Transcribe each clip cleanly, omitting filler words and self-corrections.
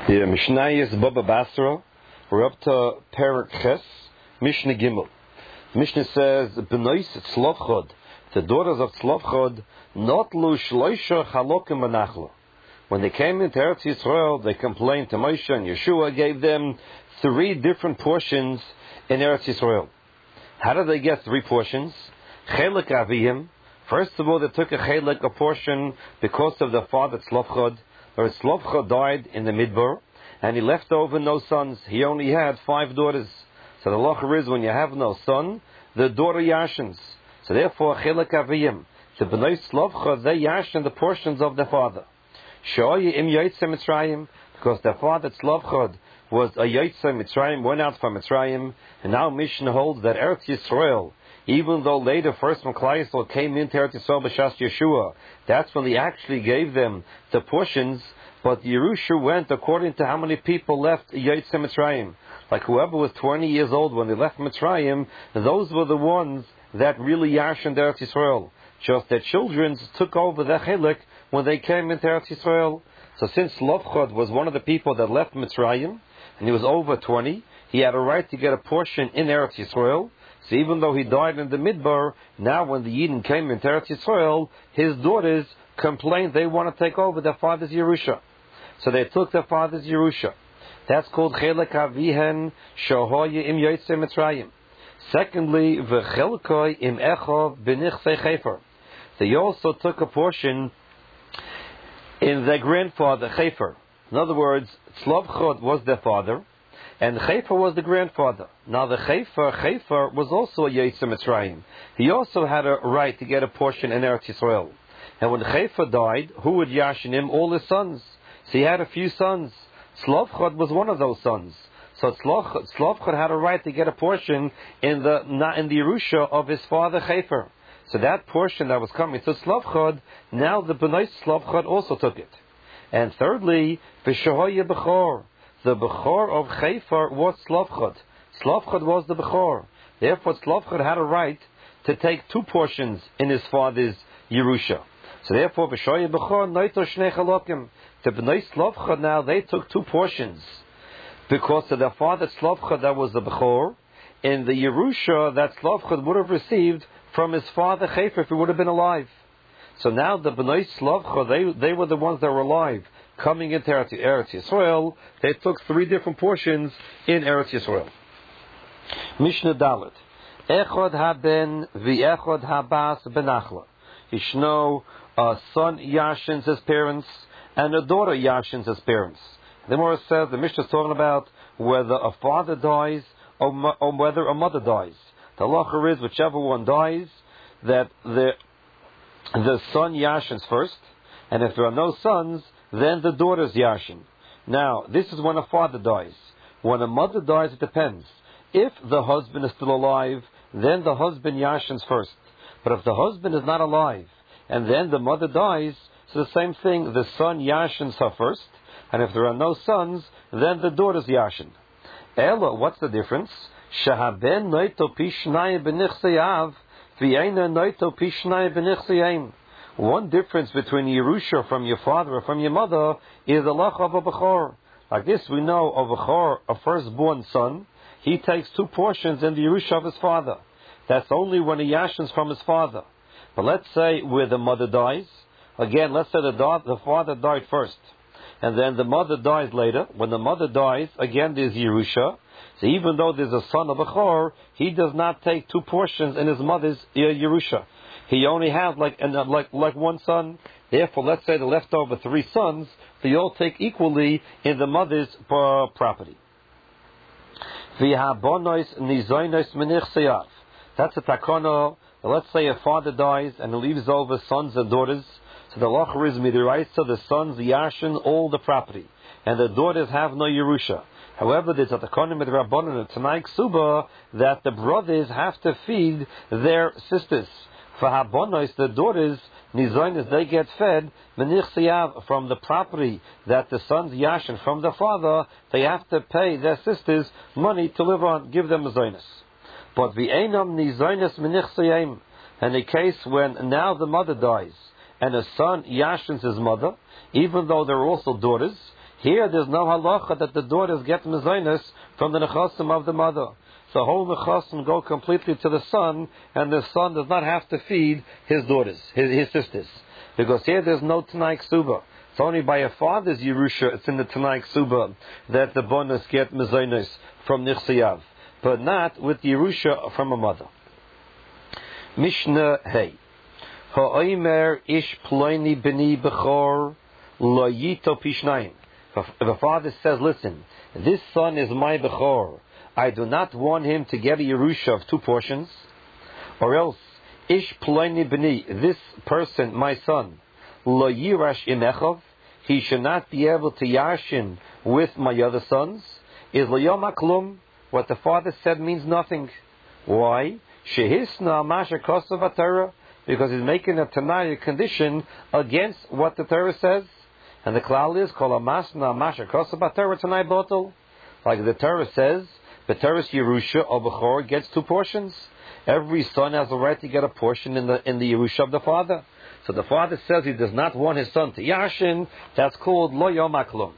The Mishnah is Baba Basra. We're up to Perek Ches, Mishnah Gimel. Mishnah says, B'nois Tzlofchod, the daughters of Tzlofchod, Notlu Shloisha Chalokim Benachla. When they came into Eretz Yisrael, they complained to Moshe, and Yeshua gave them 3 different portions in Eretz Yisrael. How did they get 3 portions? Chelek Avihim. First of all, they took a portion because of the father Tzlofchod. Where Tzlofchod died in the Midbar, and he left over no sons. He only had 5 daughters. So the halacha is, when you have no son, the daughter yashins. So therefore, Chelek Aviyim, the Bnei Tzlofchod, they yashin the portions of their father. Shoyi im Yotzei Mitzrayim, because their father Tzlofchod was a Yotzei Mitzrayim, went out from Mitzrayim, and now Mishnah holds that Eretz Yisrael, even though later first when Klal Yisrael came into Eretz Yisrael b'Shas Yeshua, that's when he actually gave them the portions, but Yerusha went according to how many people left Yotzei Mitzrayim. Like whoever was 20 years old when they left Mitzrayim, those were the ones that really yashin Eretz Yisrael. Just their children took over the chelik when they came into Eretz Yisrael. So since Tzlofchod was one of the people that left Mitzrayim, and he was over 20, he had a right to get a portion in Eretz Yisrael. So even though he died in the Midbar, now when the Yidden came into Eretz Yisrael, his daughters complained they want to take over their father's Yerusha. So they took their father's Yerusha. That's called Chelek Avihen Shohoye im Yotzei Mitzrayim. Secondly, V'chelkoi im Echov b'nichsei Chefer. They also took a portion in their grandfather Chefer. In other words, Tzlofchod was their father, and Chefer was the grandfather. Now the Chefer was also a Yotzei Mitzrayim. He also had a right to get a portion in Eretz Yisrael. And when Chefer died, who would yashin him? All his sons. So he had a few sons. Tzlofchod was one of those sons. So Tzlofchod had a right to get a portion in the Yerusha of his father Chefer. So that portion that was coming to Tzlofchod, now the Bnei Tzlofchod also took it. And thirdly, V'shohoye Bechor. The Bechor of Chefer was Tzlofchod. Tzlofchod was the Bechor. Therefore, Tzlofchod had a right to take 2 portions in his father's Yerusha. So therefore, V'shoye Bechor Noito Shnei Chalokim. The Bnei Tzlofchod now, they took 2 portions. Because of their father Tzlofchod, that was the Bechor, in the Yerusha that Tzlofchod would have received from his father Chefer if he would have been alive. So now the Bnei Tzlofchod, they were the ones that were alive. Coming into Eretz Yisrael, they took 3 different portions in Eretz Yisrael. Mishnah Dalet. Echod haben v'echod habas benachla. Yishno, a son yashins his parents, and a daughter yashins his parents. The Gemara says, the Mishnah is talking about whether a father dies or whether a mother dies. The halacha is, whichever one dies, that the son yashins first, and if there are no sons, then the daughter's yashin. Now, this is when a father dies. When a mother dies, it depends. If the husband is still alive, then the husband yashins first. But if the husband is not alive, and then the mother dies, so the same thing, the son yashins her first, and if there are no sons, then the daughter's yashin. Ella, what's the difference? Shahaben noito pishnai b'nichseyav, v'yeina noito pishnai b'nichseyim. One difference between Yerusha from your father or from your mother is the lach of a Bechor. Like this, we know of a Bechor, a firstborn son, he takes 2 portions in the Yerusha of his father. That's only when he yashins from his father. But let's say where the mother dies, again, let's say the father died first, and then the mother dies later. When the mother dies, again there's Yerusha. So even though there's a son of Bechor, he does not take 2 portions in his mother's Yerusha. He only has like 1 son. Therefore, let's say the leftover 3 sons, they all take equally in the mother's property. That's a takana. Let's say a father dies and he leaves over sons and daughters. So the halacha is midiraisa, the sons yashin all the property, and the daughters have no Yerusha. However, there's a takana with Rabbanan and Tanai Ksuba that the brothers have to feed their sisters. For habonos, the daughters, nizonis, they get fed menichsiyav from the property that the sons yashin from the father. They have to pay their sisters money to live on, give them nizonis. But v'einam nizonis menichsiyim, in a case when now the mother dies and a son yashins his mother, even though they're also daughters, Here, there's no halacha that the daughters get mezainis from the nechasim of the mother. The whole nechasim go completely to the son, and the son does not have to feed his daughters, his sisters. Because here there's no Tanai Ksuba. It's only by a father's Yerusha, it's in the Tanai Ksuba, that the bonus get mezainis from Nichsayav. But not with Yerusha from a mother. Mishnah Hey. Ha'omer ish ploini b'ni b'chor lo yito pishnayim. If a father says, listen, this son is my b'chor, I do not want him to get a Yerusha of 2 portions, or else, ish ploini b'ni, this person, my son, lo yirash imechov, he should not be able to yashin with my other sons, is lo yom haklum, what the father said means nothing. Why? Shehisna masha kosav HaTorah, because he's making a Tanai condition against what the Torah says. And the klal is, kol amasna masha kosav HaTorah Tanai botel. Like the Torah says, the Torah's Yerusha or Bechor gets 2 portions. Every son has a right to get a portion in the Yerusha of the father. So the father says he does not want his son to yashin. That's called lo yom haklum.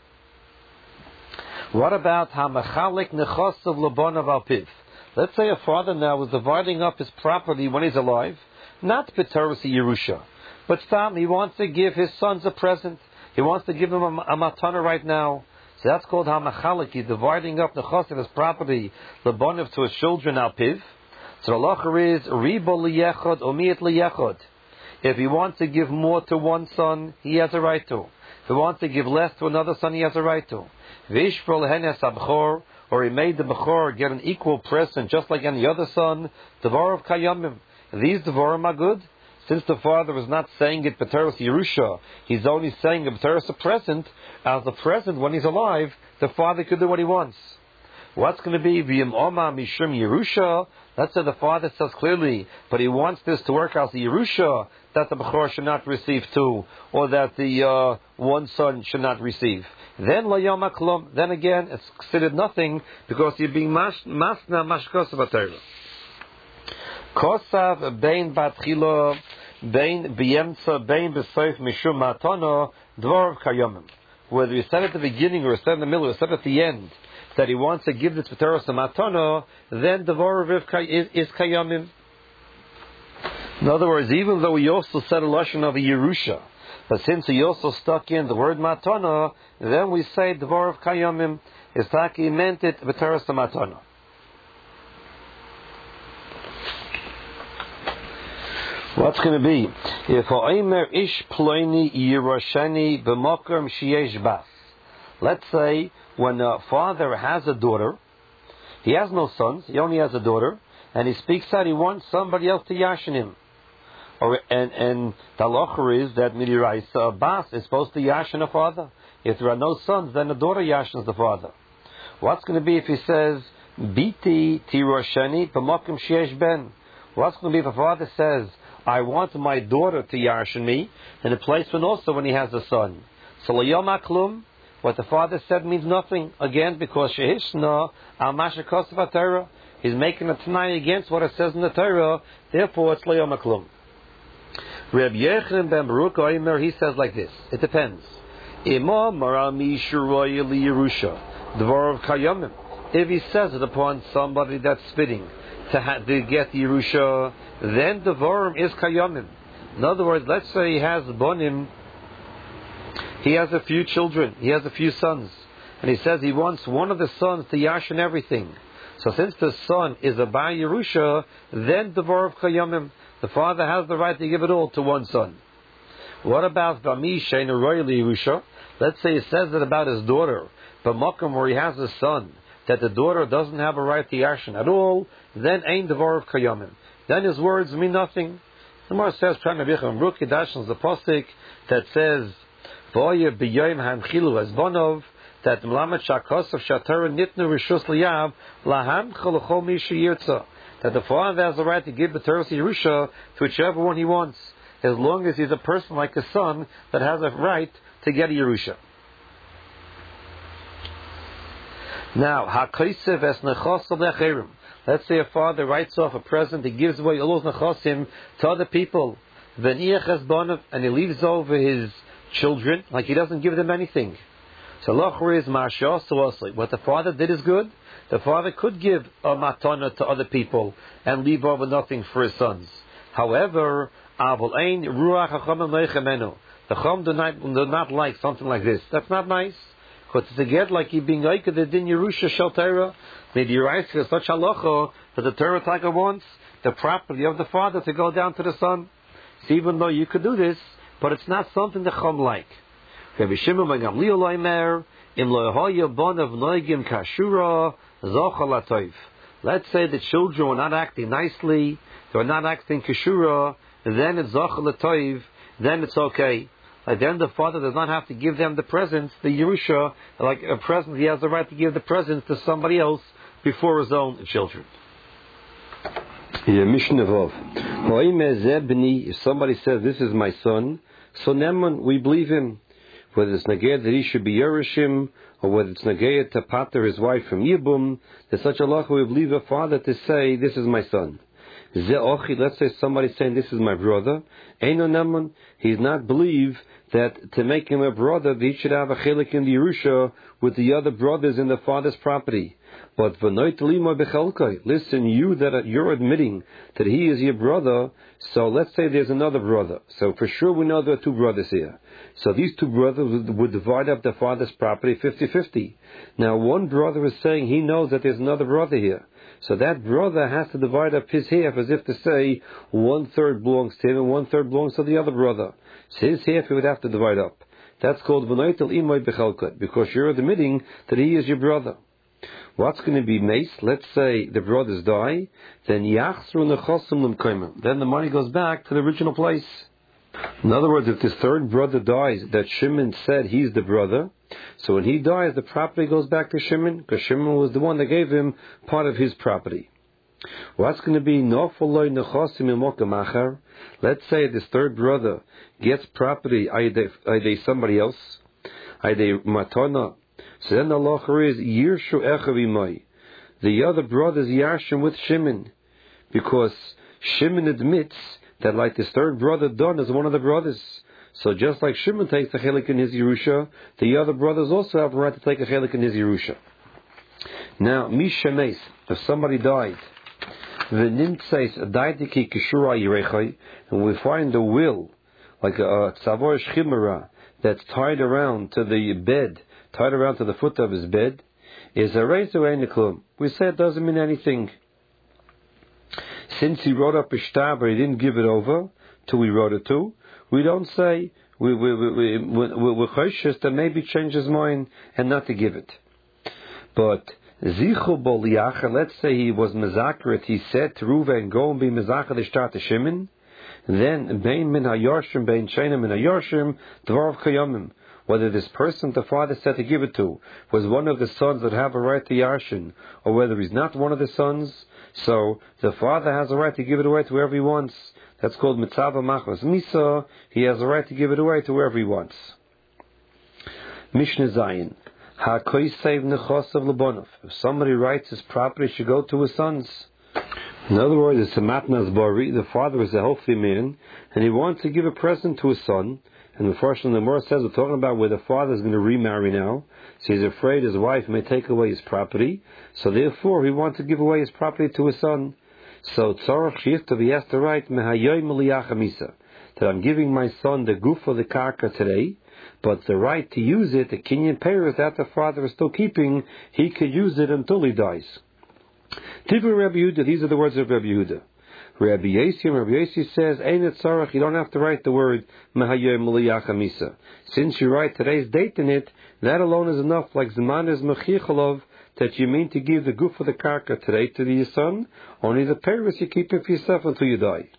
What about hamachalik nechasav labonav al piv? Let's say a father now is dividing up his property when he's alive, not b'Torah's Yerusha, but he wants to give his sons a present. He wants to give them a matana right now. So that's called hamachalik. He's dividing up the chas of his property, labonav, to his children al piv. So the halacha is ribo liyechod umiet liyechod. If he wants to give more to one son, he has a right to. If he wants to give less to another son, he has a right to. Vishfrol henes abchor, or he made the bechor get an equal present just like any other son. Devar of kayamim. These devarim are good. Since the father is not saying it b'teres Yerusha, he's only saying it b'teres a present. As a present when he's alive, the father could do what he wants. What's going to be v'yim oma mishum Yerusha? Let's say the father says clearly, but he wants this to work as the Yerusha, that the bechor should not receive 2, or that the one son should not receive. Then la yom haklum. Then again, it's considered nothing because you're being masna mashkosav HaTorah. Kosav bein batchilo bein b'yemtza bein b'soif mishum matana dvor kayomim. Whether he said at the beginning or he said in the middle or he said at the end that he wants to give this b'teros a matana, then dvor is kayomim. In other words, even though he also said a lashon of a Yerusha, but since he also stuck in the word matana, then we say dvar of kayamim is taki meant it b'teres matana. What's going to be? If ha'omer ish ploini yirashani b'makom sheyesh bas. Let's say when a father has a daughter, he has no sons, he only has a daughter, and he speaks out he wants somebody else to yashin him. And the halacha is that midiraisa bas is supposed to yashin a father. If there are no sons, then the daughter yashins the father. What's going to be if he says biti tiroshani b'makom sheyesh ben? What's going to be if a father says I want my daughter to yashin me in a place when also when he has a son? So lo yom haklum, what the father said means nothing again because shehishna al masha kosav HaTorah. He's making a tanai against what it says in the Torah. Therefore, it's lo yom haklum. Reb Yechon ben Baruch Oimer, he says like this. It depends. Imam marami shuroy li Yerusha dvar of kayamim. If he says it upon somebody that's spitting to get Yerusha, then dvarim is kayamim. In other words, let's say he has bonim, he has a few children, he has a few sons, and he says he wants one of the sons to yashin everything. So since the son is a Bar Yerusha, then dvar of kayamim. The father has the right to give it all to one son. What about Vami Shein Royal Yerusha? Let's say he says it about his daughter, but Makom where he has a son, that the daughter doesn't have a right to yashin at all, then Ein Devar of Kayamim. Then his words mean nothing. The Gemara says, the pasuk that says, V'oye b'yoyim hanchilu as bonov, that Mlamet Shakosov Shatara Nitnu Rishus Liyav Laham Chalachol Misha Yirtza. That the father has the right to give the Torah Yerusha to whichever one he wants, as long as he's a person like a son that has a right to get a Yerusha. Now, HaKosev es Nechasav Lecherim. Let's say a father writes off a present, he gives away all those Nechasim to other people, and he leaves over his children, like he doesn't give them anything. So lachor is ma'ashah suasli. What the father did is good. The father could give a matana to other people and leave over nothing for his sons. However, avol ein ruach hachamim leichamenu. The Chum do not like something like this. That's not nice. Because to get like you being like the din Yerusha Shel Torah, maybe you're right for such halacha that the Torah Taka wants the property of the father to go down to the son. So even though you could do this, but it's not something the Chum like. Rabbi Shimon ben Gamliel Omer, im lo yehoya bonav noigim kashura zochal atoiv. Let's say the children were not acting nicely, they were not acting kashura, then it's zochal atoiv, then it's okay. Like then the father does not have to give them the presents, the Yerusha, like a present, he has the right to give the presents to somebody else before his own children. Mishnah Vav. If somebody says, this is my son, so Neman, we believe him. Whether it's Nagaya that he should be Yerushim, or whether it's Nagaya to pater his wife from Yibum, there's such a law we believe a father to say, this is my son. Let's say somebody saying, this is my brother. Eino Neman, he's not believe that to make him a brother, he should have a chelik in the Yerusha with the other brothers in the father's property. But listen, you're admitting that he is your brother, so let's say there's another brother. So for sure we know there are two brothers here. So these two brothers would divide up the father's property 50-50. Now one brother is saying he knows that there's another brother here. So that brother has to divide up his half as if to say 1/3 belongs to him and 1/3 belongs to the other brother. So his half he would have to divide up. That's called v'noitel imoy bechelkot, because you're admitting that he is your brother. What's going to be mace? Let's say the brothers die, then yachzru nechosim l'mkoimim. Then the money goes back to the original place. In other words, if this third brother dies, that Shimon said he's the brother, so when he dies, the property goes back to Shimon, because Shimon was the one that gave him part of his property. What's going to be nofaloi nechosim imokamacher? Let's say this third brother gets property either somebody else, either matana. So then the law is yirshu echavimai. The other brothers yarshim with Shimon, because Shimon admits that like this third brother done is one of the brothers. So just like Shimon takes a chelik in his Yerusha, the other brothers also have the right to take a chelik in his Yerusha. Now, mishames, if somebody died, v'nimtzeis daitiki kishura yirechai, and we find a will, like a tzavor shchimera, that's tied around to the bed, tied around to the foot of his bed, is a rezu einiklum. We say it doesn't mean anything. Since he wrote up a shtar, but he didn't give it over till we wrote it to, we don't say we're cautious that maybe change his mind and not to give it. But zichu bol yacher, let's say he was mezakeret, he said to Reuven, go and be mezaker the shtar to Shimon. Then bein min hayorshim, bein sheina min hayorshim, dvarav kayamim. Whether this person the father said to give it to was one of the sons that have a right to Yarshin, or whether he's not one of the sons, so the father has a right to give it away to whoever he wants. That's called mitzvah machos misa. He has a right to give it away to whoever he wants. Mishnah Zayin. Ha-koisev nechosav lebonov. If somebody writes his property should go to his sons. In other words, it's a matnas bari. The father is a healthy man, and he wants to give a present to his son. And unfortunately, the Gemara says we're talking about where the father is going to remarry now, so he's afraid his wife may take away his property. So therefore, he wants to give away his property to his son. So tzarach shiftav, he has to write mehayoy meliyach misa, that I'm giving my son the guf of the karka today, but the right to use it, the kinyan peiros that the father is still keeping, he could use it until he dies. Tivur Rabbi Yehuda, these are the words of Rabbi Yehuda. Rabbi Yossi says, Ein et tzarach, you don't have to write the word mehayoy meliyach misa. Since you write today's date in it, that alone is enough, like Zman is mechichalov, that you mean to give the guf of the karka today to your son, only the peiros you keep it for yourself until you die.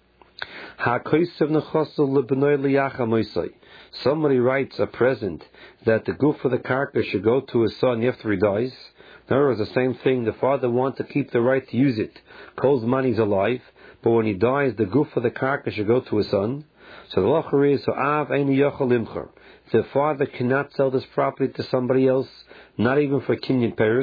Somebody writes a present that the guf of the karka should go to his son after he dies. In other words, the same thing, the father wants to keep the right to use it. Cole's money's alive, but when he dies, the guf of the karka should go to his son. So the lacher is, the father cannot sell this property to somebody else, not even for kinyan peiros,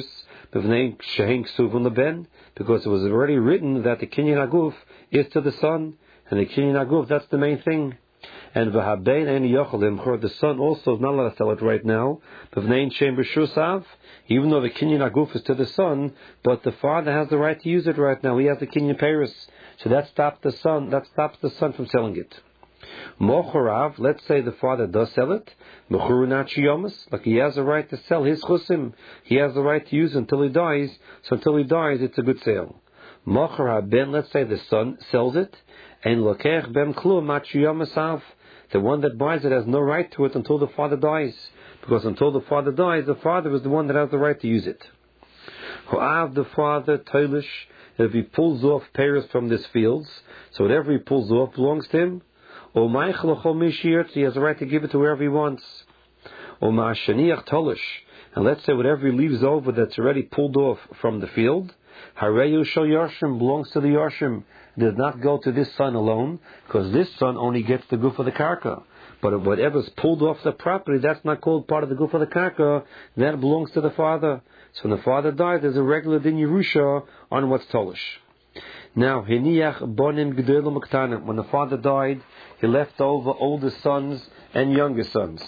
because it was already written that the kinyan aguf is to the son, and the kinyan aguf, that's the main thing. And v'habein ein yochel, the son also is not allowed to sell it right now. B'vnein shem b'shusav, even though the kinyan aguf is to the son, but the father has the right to use it right now. He has the kinyan peiros, so that stops the son. That stops the son from selling it. Mochorav, let's say the father does sell it. Mechurunat shiyomas, like he has the right to sell his chusim. He has the right to use it until he dies. So until he dies, it's a good sale. Mochorav ben, let's say the son sells it, and lokech ben klum mat shiyomasav. The one that buys it has no right to it until the father dies. Because until the father dies, the father is the one that has the right to use it. Ho'av, the father, toilish, if he pulls off peiros from these fields, so whatever he pulls off belongs to him. Or he has the right to give it to wherever he wants. Or ma'ashaniach tolish, and let's say whatever he leaves over that's already pulled off from the field, hareyu shel yarshim, belongs to the yarshim. It does not go to this son alone, because this son only gets the guf of the karka. But whatever's pulled off the property, that's not called part of the guf of the karka. That belongs to the father. So when the father dies, there's a regular din Yerusha on what's tolish. Now, hiniach bonim gedolim uktanim. When the father died, he left over older sons and younger sons,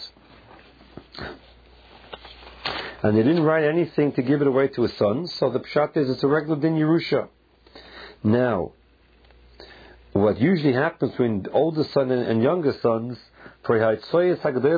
and they didn't write anything to give it away to his sons. So the pshat is it's a regular din Yerusha. Now, what usually happens between older son and younger sons, usually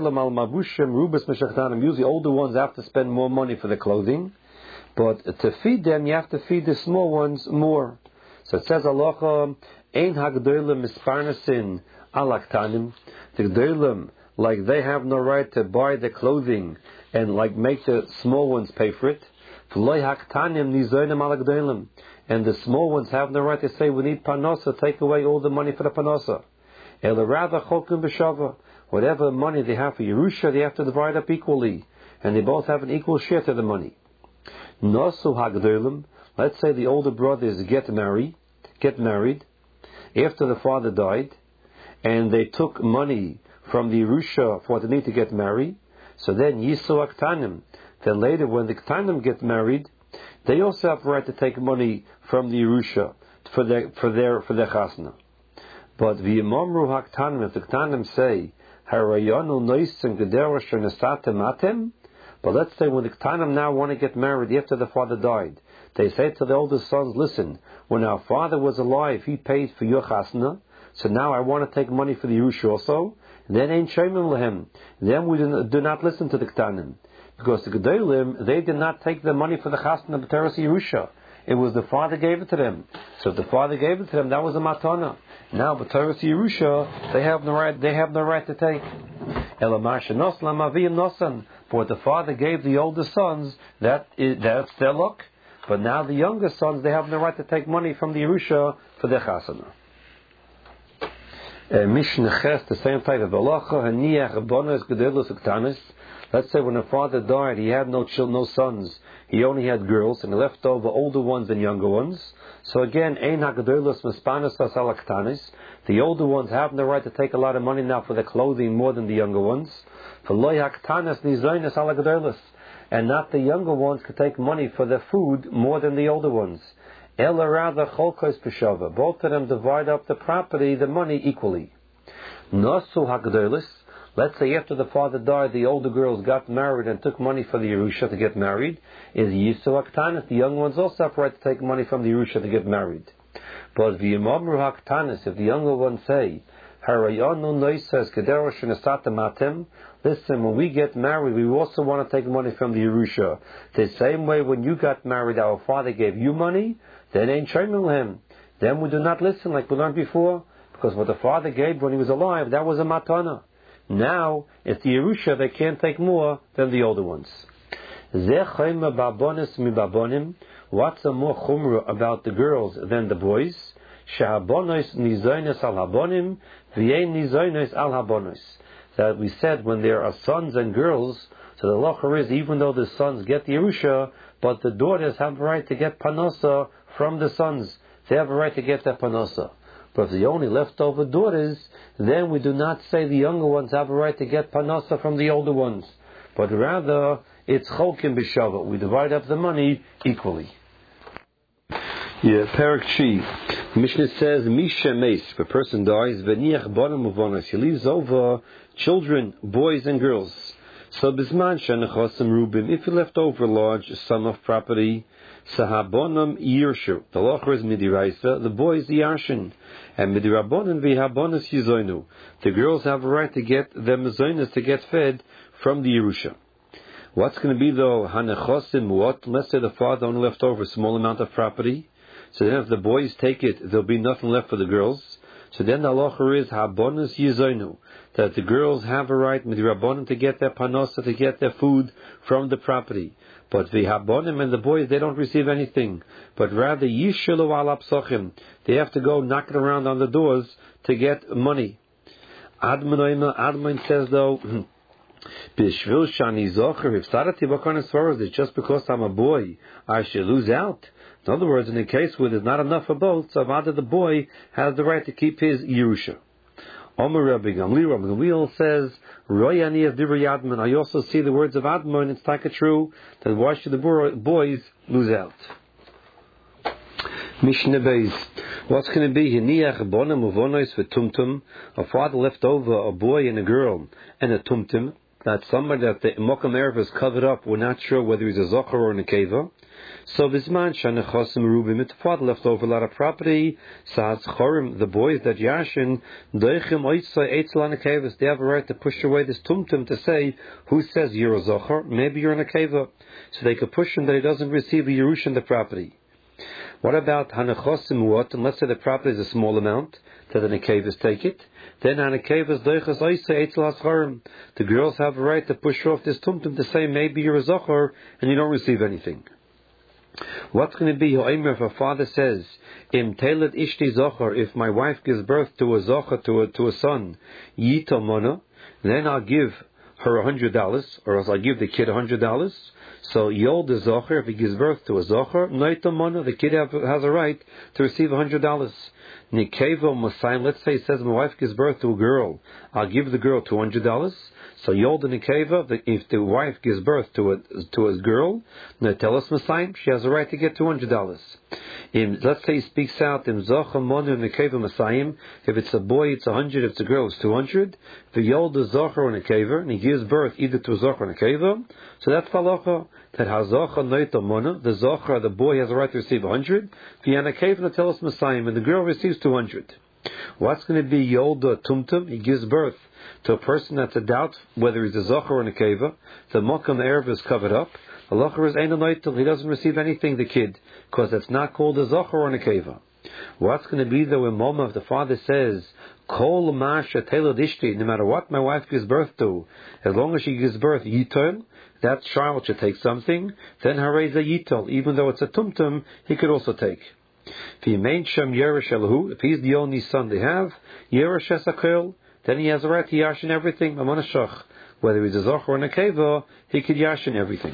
older ones have to spend more money for their clothing, but to feed them, you have to feed the small ones more. So it says, Halacha, ein hagdolim misparnasin alaktanim. The gdolim, like they have no right to buy the clothing and like make the small ones pay for it. V'loi haktanim nizonim alakdolim. And the small ones have no right to say, we need panosa, take away all the money for the panosa. Elarada chokim b'shava. Whatever money they have for Yerusha, they have to divide up equally. And they both have an equal share to the money. Nosu hagdolim. Let's say the older brothers get married after the father died, and they took money from the Yerusha for the need to get married. So then Yisu Aktanim. Then later, when the Ktanim get married, they also have the right to take money from the Yerusha for their chasna. But v'yimamru haktanim, if the Ktanim say harayanu noisen gedera shenesatem atem, but let's say when the Ktanim now want to get married after the father died, they say to the older sons, listen, when our father was alive, he paid for your chasna, so now I want to take money for the Yerusha also. Then ain't shemim lehem. Then we do not listen to the Ktanim. Because the Gedolim, they did not take the money for the chasna of B'teres Yerusha. It was the father gave it to them. So if the father gave it to them, that was a matana. Now B'teres Yerusha, they have no right to take. Elamasha noslam aviyim nosan. For what the father gave the older sons, that's their luck. But now the younger sons, they have no right to take money from the Yerusha for their chasana. Mishnah Ches, the same type of halacha, haniach bonos gedolos uktanis. Let's say when the father died, he had no sons. He only had girls, and he left over older ones and younger ones. So again, ein hagadolos mispanosas alaktanis. The older ones have the right to take a lot of money now for their clothing more than the younger ones. For loy haktanas nizoinas alagadolos. And not the younger ones could take money for their food more than the older ones. Ela rather cholkos peshava. Both of them divide up the property, the money, equally. Nosu hagadolos. Let's say after the father died, the older girls got married and took money for the Yerusha to get married. Is Yisu Haktanis. The young ones also have right to take money from the Yerusha to get married. But V'yimamru Haktanis, if the younger ones say, Harayanu noisas kedera shenesatem atem. Listen, when we get married, we also want to take money from the Yerusha. The same way when you got married, our father gave you money, then ain't shemim him. Then we do not listen like we learned before, because what the father gave when he was alive, that was a matana. Now, if the Yerusha, they can't take more than the older ones. What's the more chumra about the girls than the boys? That we said when there are sons and girls, so the lacha is even though the sons get the Yerusha, but the daughters have a right to get panosa from the sons. They have a right to get that panosa. But if the only leftover daughters, then we do not say the younger ones have a right to get panosa from the older ones. But rather, it's cholkim b'shava. We divide up the money equally. Yeah, Perek Chi. Mishnah says, Misha Meis, if a person dies, V'niach Banim Uvanos, he leaves over children, boys and girls. So Bisman Shenechosim Rubim, if he left over a large sum of property, Sahabonam Yirshu, the locher is Midiraisa, the boys Yarshin, and Midirabonim V'habonis Yizoinu. The girls have a right to get their mezonos to get fed from the Yerusha. What's going to be though, Hanechosim, what? Let's say the father only left over a small amount of property. So then if the boys take it, there'll be nothing left for the girls. So then the halacha is habonis yizoinu, that the girls have a right, midrabanim, to get their panosa, to get their food from the property. But the habonim and the boys, they don't receive anything. But rather yishilu al apsochim, they have to go knocking around on the doors to get money. Admon says though, Bishvil shani zocher, if sarati bakanas svaros, it's just because I'm a boy, I should lose out. In other words, in a case where there's not enough for both, so rather the boy has the right to keep his Yerusha. Omer Rabbi Gamliel says, Roy ani of Dibur Yadman. I also see the words of Admon, it's like true, that why should the boys lose out? Mishnah Beis. What's going to be? Hiniach bonam uvonois v'tumtum. A father left over a boy and a girl and a tumtum. That's somebody that the Mokam Erev is covered up. We're not sure whether he's a Zocher or a Nekeva. So Bisman Shanechosim Rubim, the father left over a lot of property. Sahaz Chorim, the boys that Yashin, Deichim Oitzai Eitzel Nekevas, they have a right to push away this tumtum to say, who says you're a Zocher? Maybe you're a Nekeva. So they could push him that he doesn't receive a Yerush in the property. What about Hanechosim what? And let's say the property is a small amount, that the Nekevas take it. Then Hanekevas Deichas Oitzai Eitzel Chorim. The girls have a right to push off this tumtum to say, maybe you're a Zocher and you don't receive anything. What's going to be if a father says, Im Telet Ishti Zocher, if my wife gives birth to a Zocher, to a son, Yito Mono, then I'll give her $100, or else I'll give the kid $100. So Yol the Zocher, if he gives birth to a Zocher, Noito Mono, the kid has a right to receive $100. Nikevo Masayim, let's say it says my wife gives birth to a girl, I'll give the girl $200. So Yolda Nikeva, if the wife gives birth to a girl, Netelos Masayim, she has a right to get $200. Let's say he speaks out in Zocha Monu Nikeva Masayim, if it's a boy it's 100, if it's a girl it's 200. The Yolda Zocha or Nikeva, and he gives birth either to a Zocha or Nikeva, so that's Falacha, that Hazocha Noito Monu, the Zocha, the boy has a right to receive 100, the Nikeva Netelos Masayim, and the girl receives 200. What's going to be Yolda Tumtum? He gives birth to a person that's a doubt whether he's a Zocher or a Nekeva. The Mokam Erev is covered up. The Locher is Ein Anoitel. He doesn't receive anything, the kid, because it's not called a Zocher or a Nekeva. What's going to be though in Moma if the father says, Kol Masha Telod Ishti, no matter what my wife gives birth to, as long as she gives birth Yitol, that child should take something, then Harei Yitol, even though it's a Tumtum, he could also take. If he's the only son they have, then he has a right to yashin everything. Whether he's a zocher or a nekeva, he could yashin everything.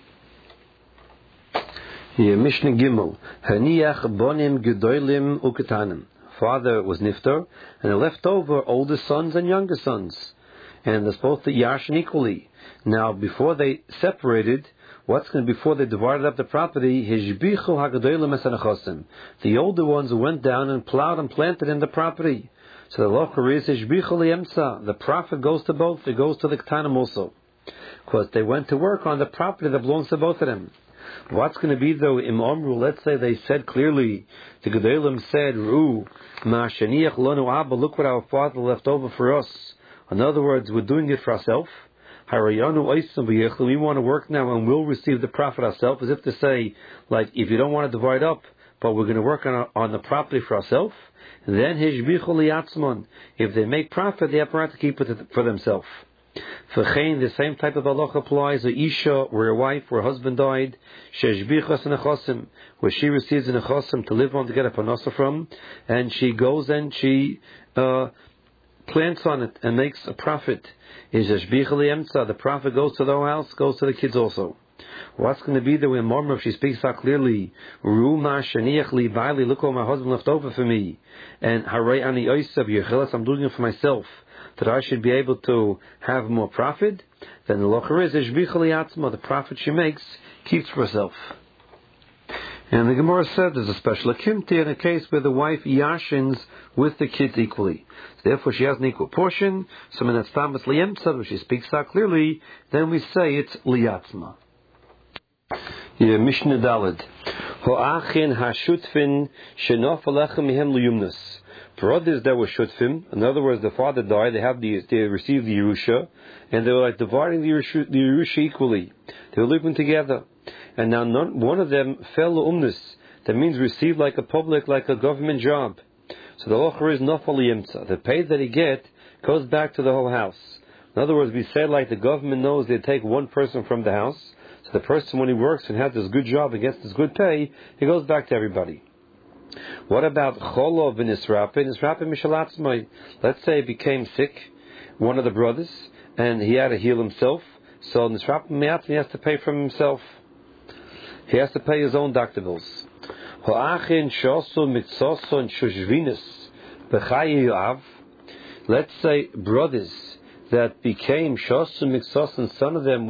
Mishnah Gimel. Haniach bonim gedolim uketanim. Father was niftar, and he left over older sons and younger sons, and they're supposed to yashin equally. Now, before they separated, before they divided up the property, the older ones went down and plowed and planted in the property. So the locher is the profit goes to both. It goes to the ketanim also, because they went to work on the property that belongs to both of them. What's going to be though im omru? Let's say they said clearly, the gedolim said, "Ru ma sheniach lanu abba, look what our father left over for us." In other words, we're doing it for ourselves. We want to work now and we'll receive the profit ourselves, as if to say, like, if you don't want to divide up, but we're going to work on the property for ourselves, then if they make profit, they have right to keep it for themselves. The same type of halacha applies. A isha, where a wife, where a husband died, where she receives an nechosim to live on, to get a panasa from, and she goes and she plants on it and makes a profit. The profit goes to the house, goes to the kids also. What's going to be there when Mormor, if she speaks out clearly, look what my husband left over for me, and I'm doing it for myself, that I should be able to have more profit, then the locher is the profit she makes keeps for herself. And the Gemara said there's a special akimti in a case where the wife yashins with the kids equally. So therefore she has an equal portion. So when that's tamas liyemtza, when she speaks out clearly, then we say it's liyatzma. Yeah, Mishnah Daled. Ho'achin hashutfin shenof alechem mihem liyumnus. Brothers that were shutfim, in other words, the father died, they received the Yerusha, and they were like dividing the Yerusha equally. They were living together. And now one of them fell umnus. That means received like a public, like a government job. So the locher is nafal yemtza. The pay that he get goes back to the whole house. In other words, we say like the government knows they take one person from the house. So the person, when he works and has this good job and gets this good pay, it goes back to everybody. What about Cholov and Nisrapin? Nisrapin Mishalatzmai. Let's say he became sick, one of the brothers, and he had to heal himself. So Nisrapin Miatzmi has to pay from himself. He has to pay his own doctor bills. Ho'achin shosu mitzoson shushvinus b'chayi. Let's say brothers that became shosu mitzoson, some of them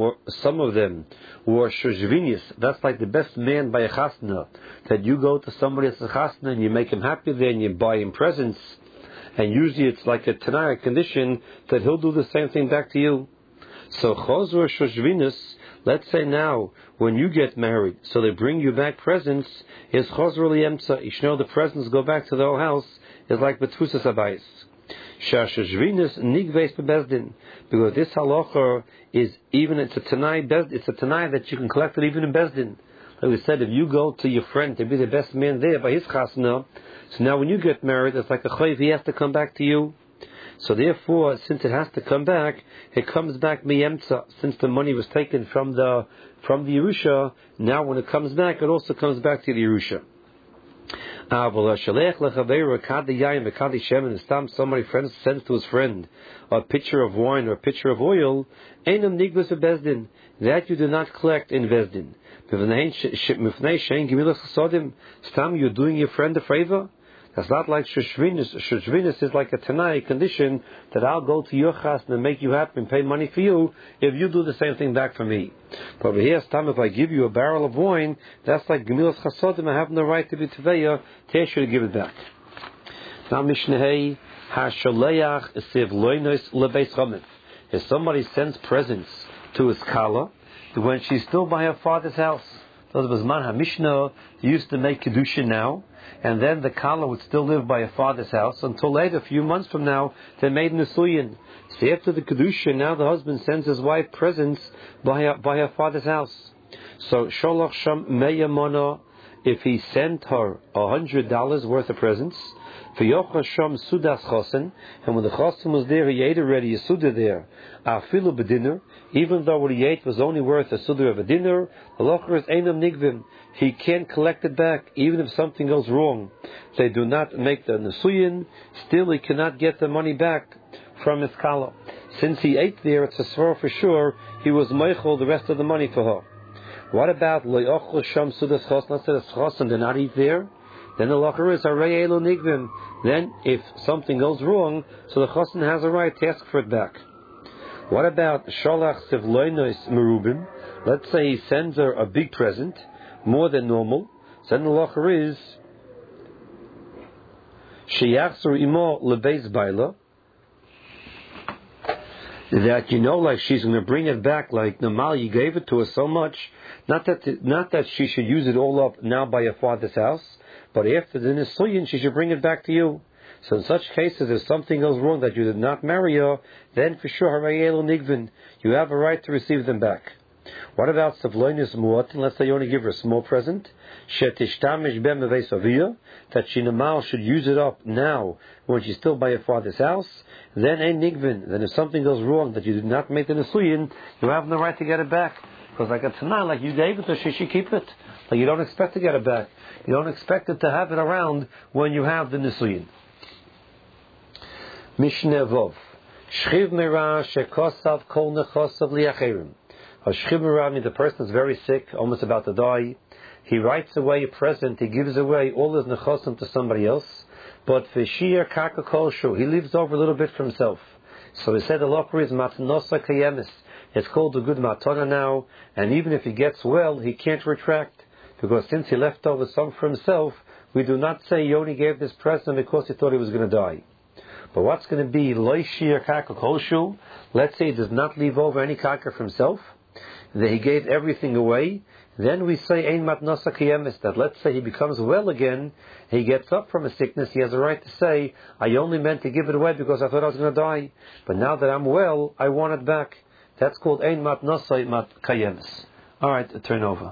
were shushvinus. That's like the best man by a chasna. That you go to somebody that's a chasna and you make him happy there and you buy him presents. And usually it's like a tanaya condition that he'll do the same thing back to you. So chozur shushvinus. Let's say now, when you get married, so they bring you back presents, is chozr liyemtza. You should know the presents go back to the whole house, is like betfusas abayis. Shashashvinus nigveis bebezdin. Because this halacha is even, it's a tanai that you can collect it even in bezdin. Like we said, if you go to your friend to be the best man there by his chasna, so now when you get married, it's like a chayv, he has to come back to you. So therefore, since it has to come back, it comes back miyemtza. Since the money was taken from the Yerusha, now when it comes back, it also comes back to the Yerusha. Somebody friend sends to his friend a pitcher of wine or a pitcher of oil, that you do not collect in Bezdin. You're doing your friend a favor. That's not like Shushvinus. Shushvinus is like a Tanai condition that I'll go to your chas and make you happy and pay money for you if you do the same thing back for me. But over here, if I give you a barrel of wine, that's like Gemilas Chasodim. I have no right to be Teveya. Tesh to give it back. Now Mishnah Hey, Hashaleach Siv Loinos Lebeis Chomet. If somebody sends presents to his kala, when she's still by her father's house, those was Man HaMishnah, they used to make Kedushin now, and then the kala would still live by her father's house until later, a few months from now, they made Nisuyin. So after the Kedushin, now the husband sends his wife presents by her father's house. So Sholach Sham Meyamona, if he sent her $100 worth of presents, V'yocha Sham Sudas Chosen, and when the Chosen was there, he ate already a Suda there, Afilu B'dinner, even though what he ate was only worth a Suda of a dinner, the Locher is Einam Nigvim, he can't collect it back, even if something goes wrong. They do not make the Nesuyin, still he cannot get the money back from his Kala. Since he ate there, it's a svar for sure, he was Meichel the rest of the money for her. What about Lo'yochel Sham Sudas Chosen? Let's say the Chosen did not eat there. Then the locher is Harei Elo Nigvim. Then, if something goes wrong, so the chosen has a right to ask for it back. What about Sholach Sivloinos Merubim? Let's say he sends her a big present, more than normal. So then the locher is Sheyachzor Imo Lebeis Baila. That like she's going to bring it back like normal. You gave it to her so much, not that she should use it all up now by her father's house, but after the Nisuyin, she should bring it back to you. So in such cases, if something goes wrong that you did not marry her, then for sure, Harayel Nigvin, you have a right to receive them back. What about Savloinus Muatin? Let's say you only give her a small present. Shetishtamish ben meveisavia, that she normal should use it up now when she's still by her father's house. Then ein Nigvin. Then if something goes wrong that you did not make the Nisuyin, you have no right to get it back. Because like a Tanah, like you gave it to her, she should keep it. Like you don't expect to get it back. You don't expect it to have it around when you have the Nisuyin. Mishneh Vov. Shchiv Mera Shekosav Kol Nechosav Liacherim. A Shchiv Mera means the person is very sick, almost about to die. He writes away a present, he gives away all his Nechosim to somebody else. But Veshir Kaka Kolshu, he leaves over a little bit for himself. So he said the locher is Matanosa Kayemis. It's called a good matana now, and even if he gets well, he can't retract. because since he left over some for himself, we do not say he only gave this present because he thought he was going to die. But what's going to be loy shir karka kolshu? Let's say he does not leave over any karka for himself, that he gave everything away. Then we say ein matnasa kiyemis, that let's say he becomes well again, he gets up from a sickness, he has a right to say, I only meant to give it away because I thought I was going to die, but now that I'm well, I want it back. That's called ein matnasa mat kiyemis. All right, turn over.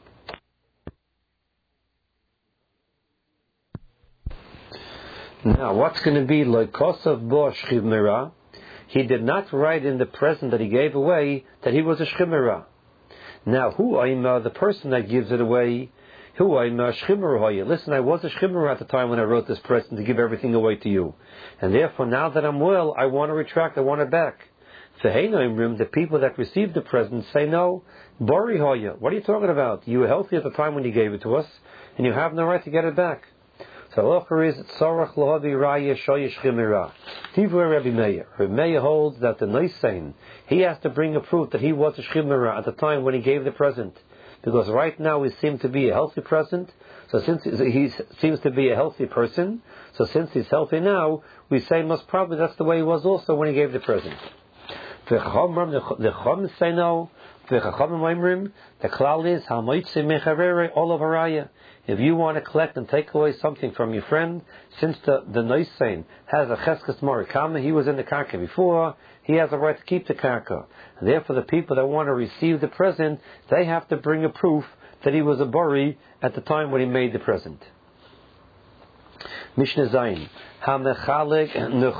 Now, what's going to be like kosav bo shchiv mira? He did not write in the present that he gave away that he was a shchimera. Now, who I'm the person that gives it away? Who I'm a shchimera? Listen, I was a shchimera at the time when I wrote this present to give everything away to you, and therefore now that I'm well, I want to retract. I want it back. The people that received the present say no. Bori hoya. What are you talking about? You were healthy at the time when you gave it to us, and you have no right to get it back. So halacha is tzarach lahavi raya shoyish chimera. Divrei Rabbi Meir. Rabbi Meir holds that the noisein, he has to bring a proof that he was a chimera at the time when he gave the present, because right now he seemed to be a healthy present. So since he seems to be a healthy person, so since he's healthy now, we say most probably that's the way he was also when he gave the present. The chacham say no. The klal is ha'moitze mecharere olav haraya. If you want to collect and take away something from your friend, since the noisein has a cheskes marikama, he was in the karka before, he has a right to keep the karka. And therefore, the people that want to receive the present, they have to bring a proof that he was a bori at the time when he made the present. Mishnah Zayin hamechalek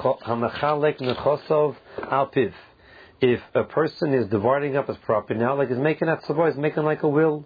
nechosov alpiv. If a person is dividing up his property now, like he's making that tzavah, he's making like a will.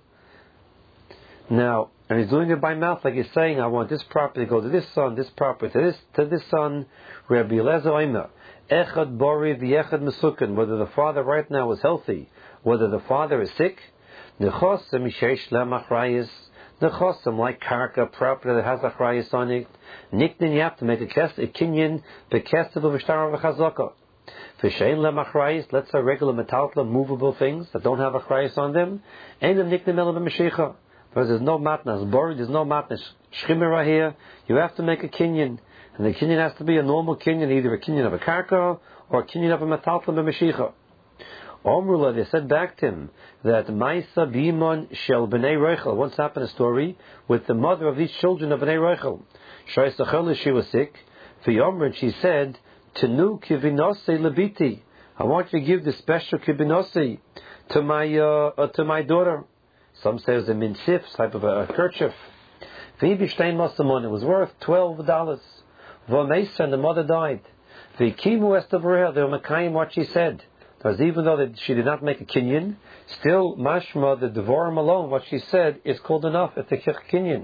Now, and he's doing it by mouth, like he's saying, I want this property to go to this son, this property to this son. Rabbi Eliezer Omer, echad bori v'echad mesukin. Whether the father right now is healthy, whether the father is sick, nechosem mishesh lemachrayis, nechosem like karka, property that has achrayis on it. Niknin, you have to make a kinyan bekestev v'shtar v'chazaka. V'shein lemachrayis, let's say regular metaltla, movable things that don't have achrayis on them. Ein them niknin ela b'meshicha. Because there's no matnas bori, there's no matnas shchimera here. You have to make a kinyan, and the kinyan has to be a normal kinyan, either a kinyan of a karka or a kinyan of a metaltla b'meshicha. Omrula, they said back to him that Maisa Bimon Shel Bnei Rochel. Once happened a story with the mother of these children of Bnei Rochel. Shaisachel, she was sick. V'yomrin, she said, Tenu kivinose lebiti. I want you to give the special kivinose to my daughter. Some say it was a minsif, type of a kerchief. V'ibishtein masamon, it was worth $12. V'meisa, and the mother died. V'kimu estavreh, they were mekayim what she said. Because even though that she did not make a kinyan, still mashma, the devorim alone, what she said is called enough. It's a kinyan.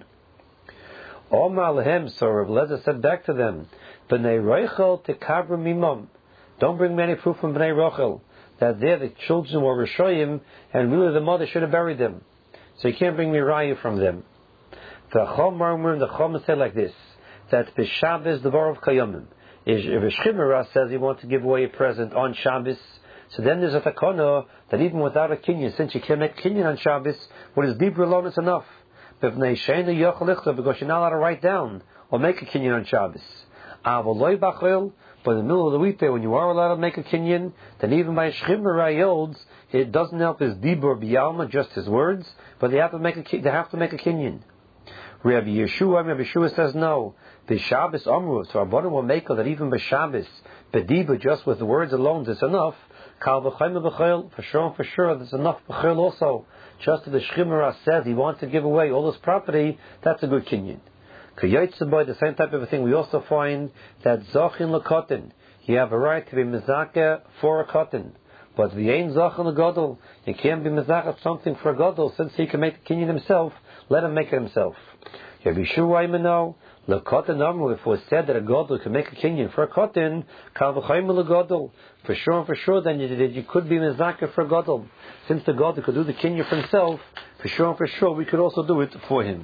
Omar lehem, so Rav Lezer said back to them, Bnei Rochel tekabra mimam. Don't bring me any proof from Bnei Rochel that there the children were Rishoyim and really the mother should have buried them. So you can't bring me raya from them. The Chom say like this, that b'Shabbos the Bar of Kayomim. If a Shchimera says he wants to give away a present on Shabbos, so then there's a takana that even without a kinyan, since you can't make kinyan on Shabbos, what is deeper alone is enough. Because you're not allowed to write down or make a kinyan on Shabbos. But in the middle of the weekday, when you are allowed to make a kinyan, then even by Shchimera holds, it doesn't help his dibur biyalma, just his words, but they have to make a kinyan. Rabbi Yeshua says no. The Shabbos Amru, so Rabbanim will make that even by Shabbos, b'dibur, just with the words alone, that's enough. Kal v'chayim b'chayil, for sure, there's enough b'chayil also. Just as the Shchimera says he wants to give away all his property, that's a good kinyan. K'yotzei, the same type of a thing, we also find that zachin l'kotin, you have a right to be mezakeh for a kotin. But the ain't zachin l'gadol, you can't be mezakeh something for a gadol, since he can make the kinyan himself, let him make it himself. Rabbi Yeshua Imano, l'kotin amru, if it was said that a gadol can make a kinyan for a kotin, kal v'chayim l'gadol, for sure, then you could be mezakeh for a gadol. Since the gadol could do the kinyan for himself, for sure, we could also do it for him.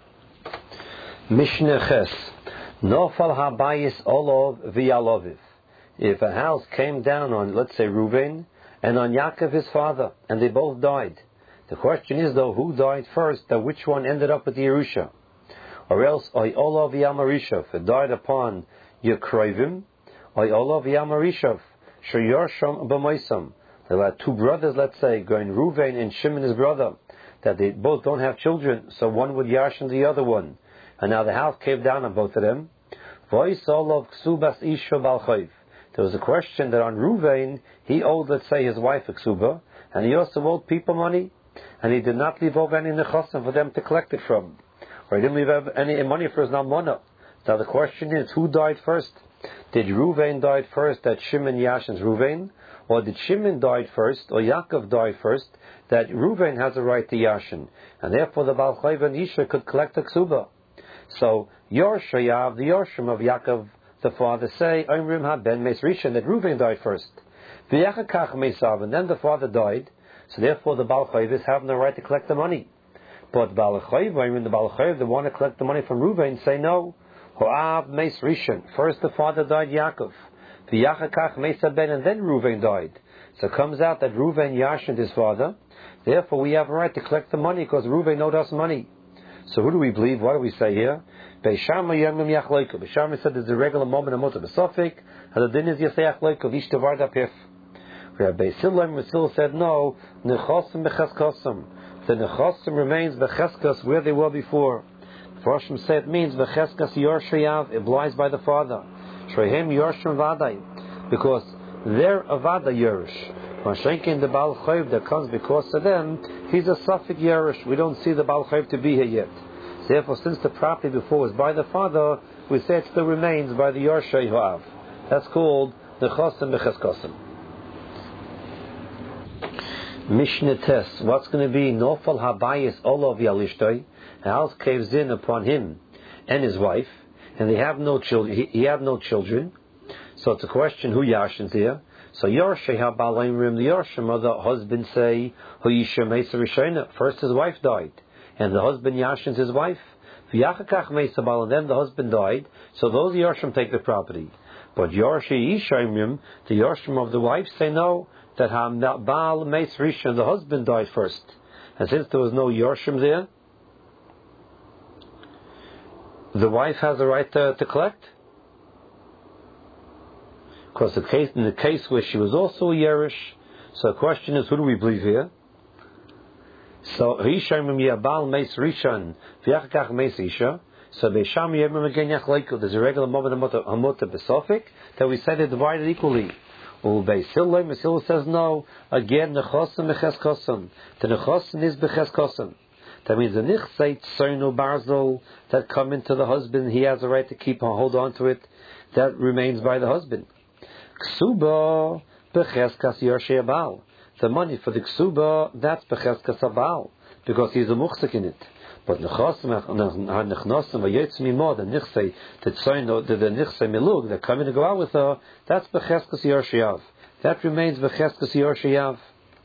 Mishnah Ches, Nofal habayis olov v'yaloviv. If a house came down on, let's say, Reuven, and on Yaakov his father, and they both died, The question is though, who died first? That which one ended up with the Yerusha? Or else, Olav Yamarishav, it died upon Yekrovim, Olav Yamarishav, Sheyarsham B'Moisam. There are two brothers, let's say, going Ruvain and Shimon his brother, that they both don't have children, so one would yashin the other one. And now the house came down on both of them. There was a question that on Ruvain, he owed, let's say, his wife a ksuba, and he also owed people money, and he did not leave over any nechasim for them to collect it from. Or he didn't leave any money for his nalmana. Now the question is, who died first? Did Ruvain died first that Shimon yashins Ruvain? Or did Shimon died first, or Yaakov died first, that Ruvain has a right to yashin, and therefore the Baal Chayv and Isha could collect a ksuba? So Yorshayav, the Yorshim of Yaakov, the father, say Omrim haben Meis Rishon, that Ruvain died first. V'yachakach Meisav, and then the father died. So therefore the Baal Chayv have no right to collect the money. But Baal Chayv, the Baal Chayv, the one to collect the money from Ruvain, say no. Ho'av Meis Rishon. First the father died, Yaakov. V'yachakach Meisav ben, and then Ruvain died. So it comes out that Ruvain yashined his father. Therefore we have a right to collect the money because Ruvain owed us money. So who do we believe? What do we say here? Beishama Yemim Yachloiko. Beishama said there's a regular moment of Mutter B'Sofik, and the din is Yasei Yachloiko, Ish Tevar Dapif. Rabbi Sillam said no, Nechosim B'Cheskosim. The Nechosim remains B'Cheskas where they were before. Farshim say it means B'Cheskas Yorshayav, it lies by the father. Shrehem Yorshim Vadai, because they're a Vada Yerush. Mashenkin the Baal Chayv that comes because of them, he's a Safik Yerush. We don't see the Baal Chayv to be here yet. Therefore, since the property before was by the father, we say it still remains by the Yorshay Ho'av. That's called the Chosim B'Cheskosim. Mishnah Tes, what's going to be Nofal Habayis Olav Yalishtoi? A house caves in upon him and his wife, and they have no children. He had no children. So it's a question who yashins here. So Yorshay HaBalayim, the Yorshim of the husband say, Huyisha Mesa Rishona. First his wife died, and the husband yashins his wife. V'yachakach Mesa Bal, and then the husband died. So those Yorshim take the property. But Yorshay Yishayim, the Yorshim of the wife say no, that Baal Mesa Rishon, the husband died first. And since there was no Yorshim there, the wife has a right to collect. Because in the case where she was also a Yerush, so the question is, who do we believe here? So Rishayim Yabal Meis Rishon V'yachakach Meis Isha. So Beisham Yemim again Yachleiku. There's a regular moment of Hamutah B'Sofik that we said it divided equally. Beisilay Mesil says no. Again Nechosim B'Cheskosim. The Nechosim is B'Cheskosim. That means the Nichsei Tzoinu Barzel that come into the husband, he has a right to keep and hold on to it. That remains by the husband. Ksuba b'cheskas Yorshay Baal. The money for the ksuba, that's b'cheskas Baal, because he's a muchzik in it. But nechosim ha'nechnosim v'yotzim imod, the nichsei, the nichsei milug that come in to go out with her, that's b'cheskas Yorshayav. That remains b'cheskas Yorshayav.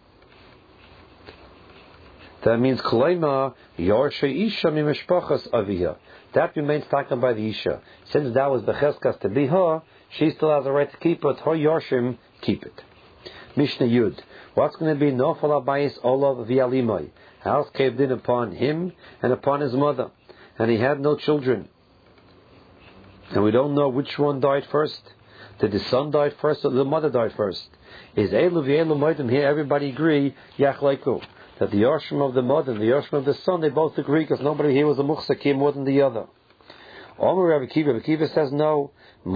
That means Kaleima Yorshay Isha mimishpachas Aviyah. That remains taken by the Isha. Since that was b'cheskas to be her, she still has a right to keep it. Her Yorshim keep it. Mishnah Yud. What's going to be Nofal Abayis Olav V'Alimai? House caved in upon him and upon his mother, and he had no children. And we don't know which one died first. Did the son die first or the mother died first? Is Elu V'Elu Moedim here? Everybody agree Yachleiku, that the Yorshim of the mother and the Yorshim of the son, they both agree, because nobody here was a Muchsakim more than the other. Omer Rabbi Kiva says no.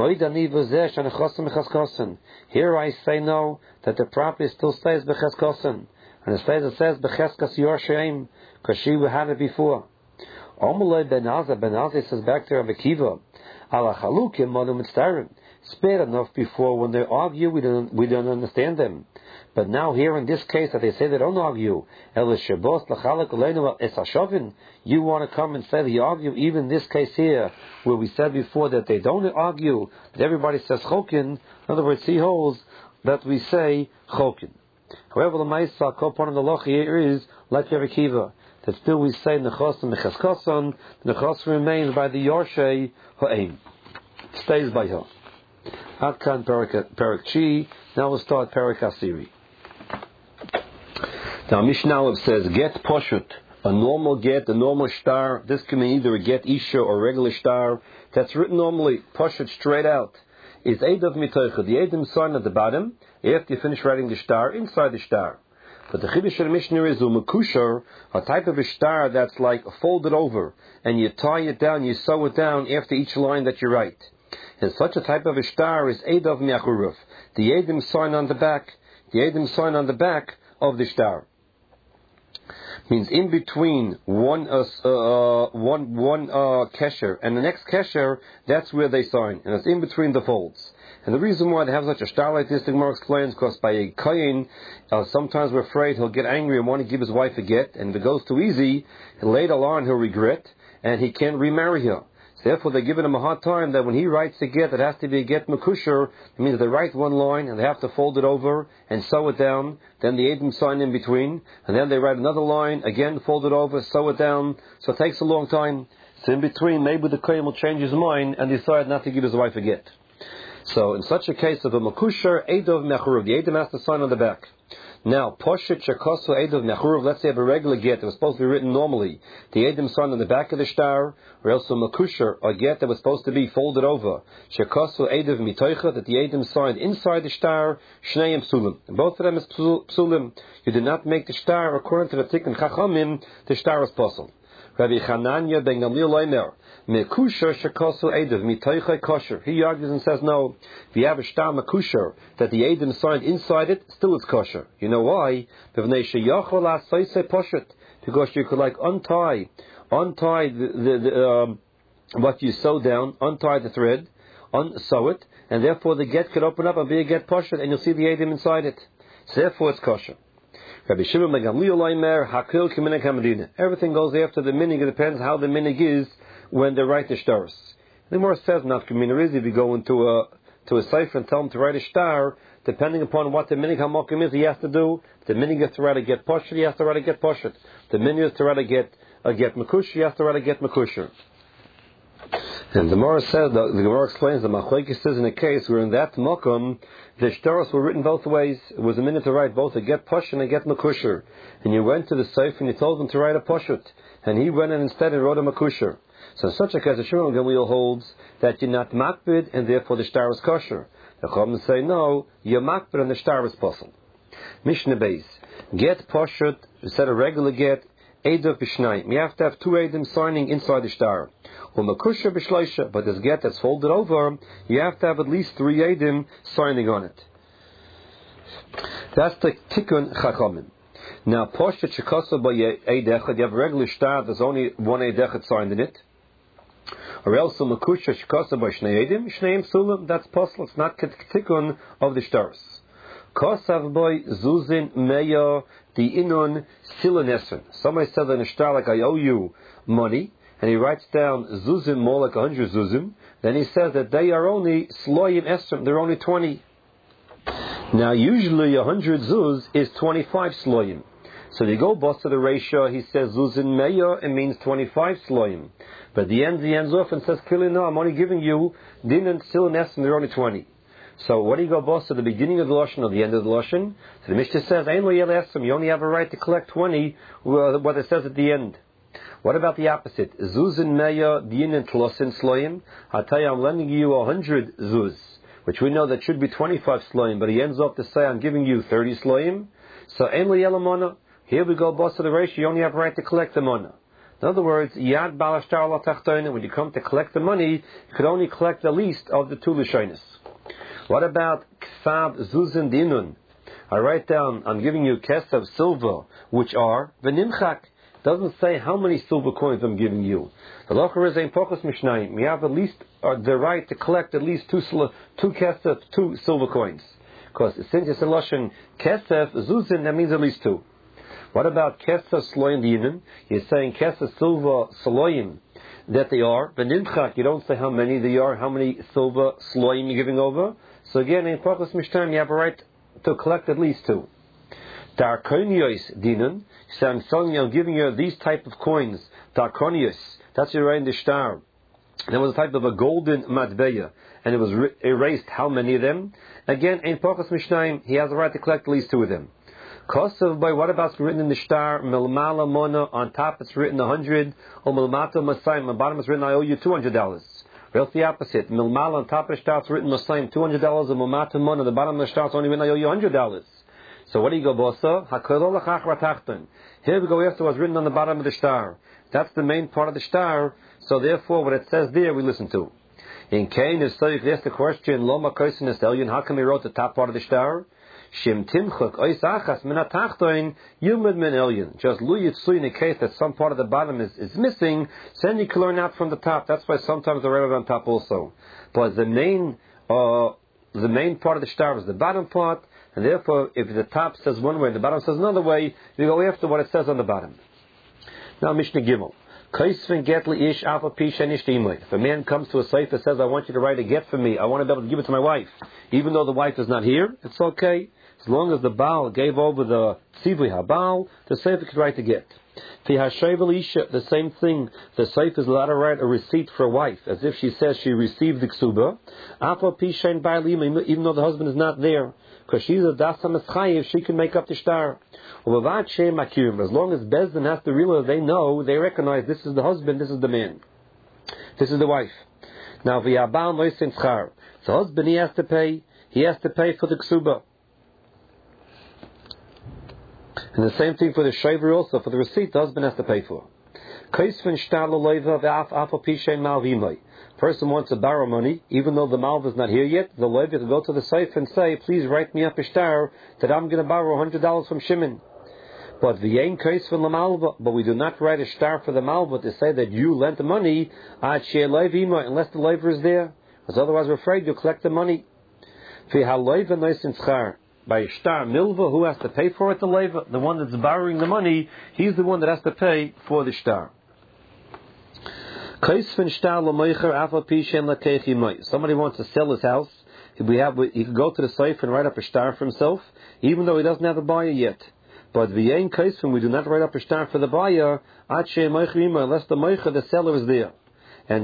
Here I say no, that the property still stays b'cheskosin, and it says b'cheskas Yorshaim, because she had it before. Omer Ben Azai says back to Rabbi Kiva, Ala chalukim manu mitztarim. Spare enough before when they argue, we don't understand them. But now here in this case that they say they don't argue, you want to come and say they argue, even in this case here, where we said before that they don't argue, but everybody says chokin. In other words, he holds that we say chokin. However, the Maisa, part of the loch here is like Rabbi Kiva, that still we say nechosim mecheskoson, the nechosim remains by the Yorshay ha'im, stays by her. Adkan Perak Chi. Now we'll start Perak Asiri. Now Mishnah Aleph says, get poshut, a normal get, a normal shtar. This can mean either a get isha or a regular shtar. That's written normally, poshut straight out. Is Eidav Mitoicha, the Eidim sign at the bottom, after you finish writing the shtar, inside the shtar. But the Chiddush of the Mishnah is Umakusher, a type of a shtar that's like folded over, and you tie it down, you sew it down after each line that you write. And such a type of a shtar is Eidav Me'achuruf, the Eidim sign on the back, the Eidim sign on the back of the shtar. Means in between one kesher and the next kesher, that's where they sign, and it's in between the folds. And the reason why they have such a shtar like this, the Gemara explains, because by a kohen, sometimes we're afraid he'll get angry and want to give his wife a get, and if it goes too easy, later on he'll regret, and he can't remarry her. So therefore, they're giving him a hard time that when he writes a get, it has to be a get makusher. It means they write one line and they have to fold it over and sew it down. Then the Eidim sign in between, and then they write another line, again fold it over, sew it down. So it takes a long time. So in between, maybe the kohen will change his mind and decide not to give his wife a get. So in such a case of a makusher, Eidav Mechuruv, the Eidim has to sign on the back. Now, Poshet Shekosu Eidav Mechuruv, let's say I have a regular get that was supposed to be written normally. The Eidim sign on the back of the shtar, or else a makusher, a get that was supposed to be folded over. Shekosu Eidav Mitoicha, that the Eidim signed inside the shtar, Shneim Psulim. Both of them is Psulim. You did not make the shtar according to the Tikkun Chachamim, the shtar is possible. Rabbi Chananya ben Gamliel Leimer, Mekusher shekosu Eidav mitoichai kosher. He argues and says, no, if you have a shtar makusher that the Eidim signed inside it, still it's kosher. You know why? Because you could like untie what you sew down, untie the thread, sew it, and therefore the get could open up and be a get poshet, and you'll see the Eidim inside it. So therefore it's kosher. Rabbi Shimon ben Gamliel Leimer, Hakil K'minig HaMedina. Everything goes after the minig. It depends how the minig is when they write the shtars. The Gemara says not K'minig is if you go into a cipher and tell him to write a shtar, depending upon what the minig hamokim is, he has to do. If the minig is to write a get poshet, he has to write a get poshet. The minig is to write a get makush, he has to write a get makusher. And the Gemara says, the Gemara explains, the Machlokes says in a case where in that mokum, the shtaros were written both ways. It was a minute to write both a get posh and a get makusher. And you went to the seif and you told him to write a poshut. And he went and instead wrote a makusher. So in such a case, the Shimon Gamliel holds that you're not makbid and therefore the shtar is kosher. The Chachamim say, no, you're makbid and the shtar is possible. Mishnah Beis, get poshut, instead of regular get, Eidav b'shnayim. You have to have two Eidim signing inside the shtar. Makusha b'shloisha, but this get that's folded over, you have to have at least three Eidim signing on it. That's the Tikkun Chachamim. Now, Poshet Shekasa by Eidechad, you have a regular shtar, there's only one Eidechad signed in it. Or else a Makusha Shekasa by Shnei Eidim, Shneim Sulam, that's possible, it's not Tikkun of the shtars. Kosav boy Zuzin Meya the Inun Silanesrin. Somebody said in a shtar like I owe you money, and he writes down Zuzim more like 100 Zuzim. Then he says that they are only Sloyim Esrim, they're only 20. Now usually 100 Zuz is 25 Sloyim. So you go boss to the ratio, he says Zuzin Meya, it means 25 Sloyim. But he ends off and says, no, I'm only giving you Dinan Silanesrin, they're only 20. So what do you go boss at the beginning of the Lashon or the end of the Lashon? So the Mishnah says, you only have a right to collect 20, what it says at the end. What about the opposite? Zuzin meya diinin tlosin sloim. I tell you, I'm lending you 100 zuz, which we know that should be 25 sloim, but he ends up to say, I'm giving you 30 sloim. So here we go boss of the ratio, you only have a right to collect the money. In other words, yad balashtar la tachtoina, when you come to collect the money, you could only collect the least of the two lashonis. What about Ksav Zuzin Dinun? I write down, I'm giving you Kesav silver, which are Venimchak. Doesn't say how many silver coins I'm giving you. The Locher is in Pochos Mishnayim. We have at least the right to collect at least two Kesav, two silver coins. Because since it's a Lashon Kesav Zuzin, that means at least two. What about Kesav Sloyim Dinun? You're saying Kesav silver Sloyim, that they are. Venimchak, you don't say how many they are, how many silver Sloyim you're giving over. So again, in Pochos Mishnayim, you have a right to collect at least two. Darkonios dinun. So I'm telling you, I'm giving you these type of coins. Darkonios. That's your right in the shtar. There was a type of a golden matbeya, and it was erased. How many of them? Again, in Pochos Mishnayim, he has a right to collect at least two of them. Kosev by what about written in the star? Milmala Mona, on top it's written 100, or Milmato Masayim, on bottom it's written I owe you $200. Well, it's the opposite. Milmala on top of the star it's written Masayim $200, or Milmato Mona, the bottom of the star it's only written I owe you $100. So what do you go, Bosa? Here we go after what's written on the bottom of the star. That's the main part of the star, so therefore what it says there we listen to. In Cain is so you ask the question, Loma Kosin is Elyon, how come he wrote the top part of the star? Shim Timchuk Ois Achas Minatachtoin Yumid Min Elyon. Just Lu Yitzui in the case that some part of the bottom is missing, then you can learn out from the top. That's why sometimes they write it on top also. But the main part of the star is the bottom part, and therefore if the top says one way and the bottom says another way, you go after what it says on the bottom. Now Mishnah Gimel. If a man comes to a safe that says, I want you to write a get for me, I want to be able to give it to my wife, even though the wife is not here, it's okay. As long as the Baal gave over the Tzivui HaBaal, the safe can write the get. The same thing, the safe is allowed to write a receipt for a wife, as if she says she received the ksuba, even though the husband is not there, because she's a dasa meschayev, she can make up the shtar. As long as Bezdin has to realize they know, they recognize this is the husband, this is the man, this is the wife. Now, the husband he has to pay for the ksuba. And the same thing for the shaver also, for the receipt the husband has to pay for. Person wants to borrow money, even though the malva is not here yet, the levy will go to the safe and say, please write me up a shtar that I'm going to borrow $100 from Shimon. But we do not write a shtar for the malva to say that you lent the money unless the levy is there, because otherwise we're afraid you'll collect the money. By a shtar milva, who has to pay for it? The leva, the one that's borrowing the money, he's the one that has to pay for the shtar. Somebody wants to sell his house, he can go to the safe and write up a shtar for himself, even though he doesn't have a buyer yet. But we do not write up a shtar for the buyer unless the meicher, the seller, is there. And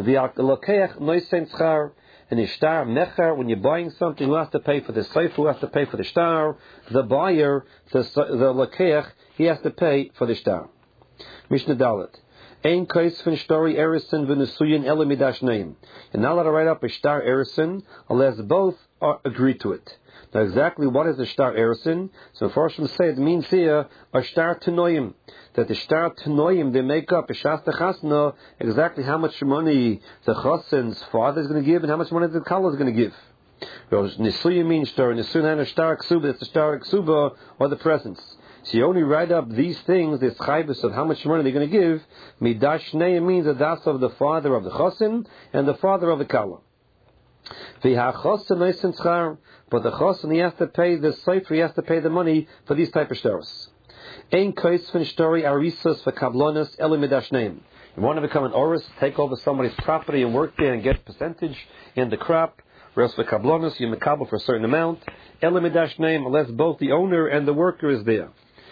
and the shtar mecher, when you're buying something, who has to pay for the safe, who has to pay for the shtar? The buyer, the lakeach, he has to pay for the shtar. Mishnah Dalet. Ein kais fin shtori erison v'nesuyin ele midash neim. You're not allowed to write up a shtar erison unless both agree to it. Now exactly what is a shtar erison? So Farshim say it means here a shtar tenoyim. That the shtar tenoyim, they make up a shasta chasna exactly how much money the chasen's father is going to give and how much money the kala is going to give. Well, nisuyim means shtar, nisuyim and a shtar ksuba, it's a shtar ksuba or the presents. So you only write up these things, this chaybus of how much money they're going to give. Midash neim means a das of the father of the chasen and the father of the kala. But the chosin, he has to pay the sefer, he has to pay the money for these type of stars. Ein kais fin shtori arisas v'kablonas ele midash neim. You want to become an oris, take over somebody's property and work there and get a percentage in the crop. Whereas v'kablonas, you mekabel for a certain amount. Ele midash neim, unless both the owner and the worker is there.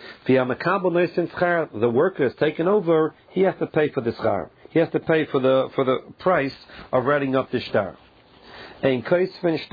The worker is taken over, he has to pay for the schar. He has to pay for the price of writing up the shtar. Like when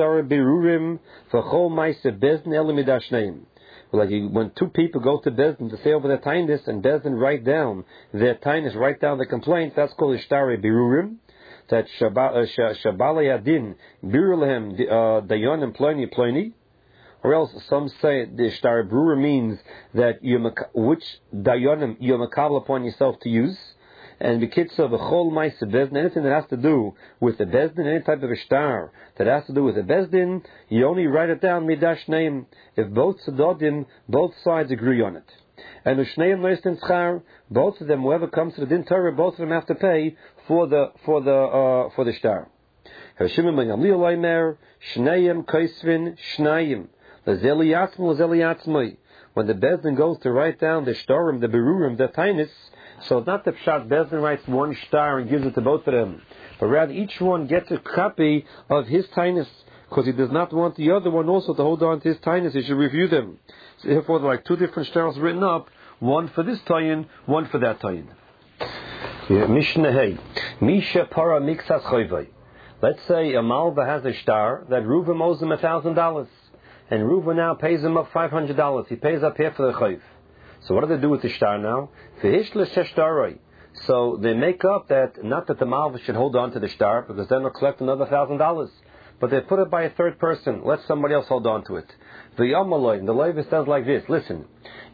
two people go to Bezdin to say over their tainus and Bezdin write down their tainus, write down the complaint, that's called a shtar birurim. That Shabbalei Adin Birulhem Dayanim Ploni Ploni. Or else some say the shtar brewer means that which dayanim you makabel upon yourself to use, and the kitzah of a chol ma'aseh bezdin, anything that has to do with the bezdin, any type of a shtar that has to do with the bezdin, you only write it down midash neim if both sadodim, both sides agree on it. And ushneim leistin schar, both of them, whoever comes to the din Torah, both of them have to pay for the shtar. Hashimim ben Gamliel Omer shneim kaisvin shnayim. When the Bezdin goes to write down the shtarim, the berurim, the tainis, so it's not the pshat Bezdin writes one shtar and gives it to both of them, but rather each one gets a copy of his tainis, because he does not want the other one also to hold on to his tainis. He should review them. So therefore, there are like two different shtars written up, one for this tayin, one for that tayin. Mishnah Hey, Misha para mixas choyvay. Let's say a malva has a shtar that Reuven owes him $1,000. and Reuven now pays him up $500. He pays up here for the chayv. So what do they do with the shtar now? So they make up that, not that the malva should hold on to the shtar, because then they'll collect another $1,000. But they put it by a third person. Let somebody else hold on to it. The Levi says like this, listen,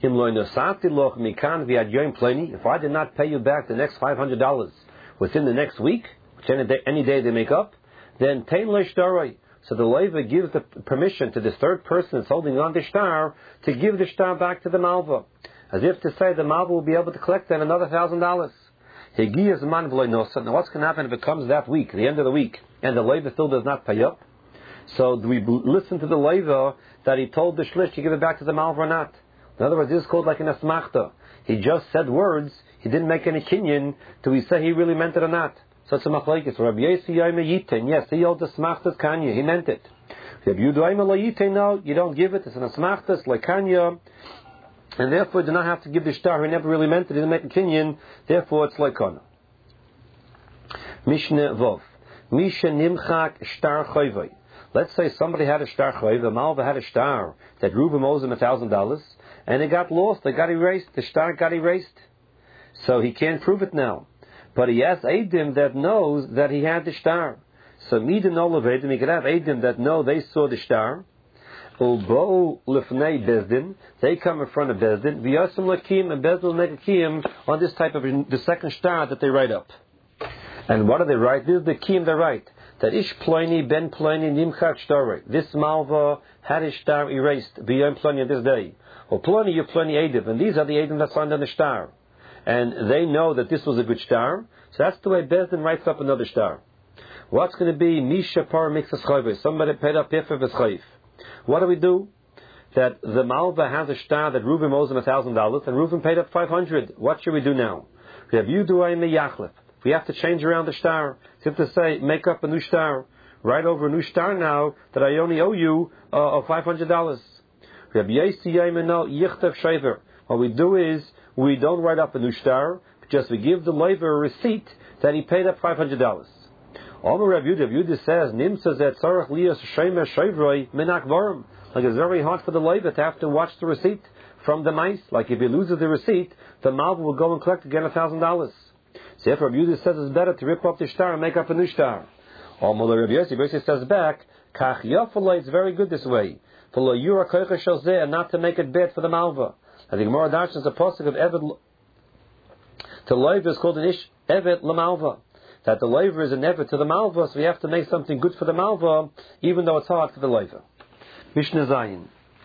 if I did not pay you back the next $500 within the next week, which any day they make up, then tein leishtaroi. So the Levi gives the permission to this third person that's holding on to shtar to give the shtar back to the malva, as if to say the malva will be able to collect then another $1,000. Now what's going to happen if it comes that week, the end of the week, and the Levi still does not pay up? So do we listen to the Levi that he told the shlish to give it back to the malva or not? In other words, this is called like an asmachta. He just said words, he didn't make any kinyan. Do we say he really meant it or not? So it's a machlekes. Rabbi Yossi Yomer Yitin, yes, he owed the smachtas kanya, he meant it. Rabbi Yehuda Yomer Lo Yitin, no, you don't give it, it's an asmachtas, like kanya, and therefore do not have to give the shtar, he never really meant it, he didn't make a kinyan, therefore it's like kana. Mishneh Vov. Misha Nimchak Shtar Chayvay. Let's say somebody had a shtar chayv, the malva had a shtar that Reuben owes him $1,000, and it got lost, it got erased, the shtar got erased. So he can't prove it now. But he has Eidim that knows that he had the shtar. So Midin Olavedim, he could have Eidim that know they saw the shtar. Ulbo Lifnei Bezdin, they come in front of Bezdin. V'yasam Lakim, and Bezdin will make a kiyum on this type of, the second shtar that they write up. And what do they write? This is the kiyum they write. That Ish Pliny, Ben Pliny, Nimchak Shtarei. This malva had his shtar erased, beyond Pliny on this day. Or Pliny, you Pliny Eidim, and these are the Eidim that signed on the shtar. And they know that this was a good shtar, so that's the way Bezdin writes up another shtar. What's going to be Misha Par Mixas Chayv? Somebody paid up here for his chayv. What do we do? That the malva has a shtar that Reuben owes him $1,000, and Reuben paid up $500. What should we do now? We have we have to change around the shtar. So you have to say, make up a new shtar. Write over a new shtar now that I only owe you $500. What we do is, we don't write up a new shtar, just we give the Levi a receipt that he paid up $500. Omer Rav Yehuda says, like it's very hard for the Levi to have to watch the receipt from the mice. Like if he loses the receipt, the malva will go and collect again $1,000. So if Rav Yehuda says it's better to rip up the shtar and make up a new shtar. Omer Rav Yossi says back, Kach Yafalei, it's very good this way. And not to make it bad for the malva. I think Gemara Darshan is a pasuk of Eved to Levi is called an Ish Evet LaMalva. That the Levi is an Evet to the Malva, so we have to make something good for the Malva, even though it's hard for the Levi. Mishnah Zayin.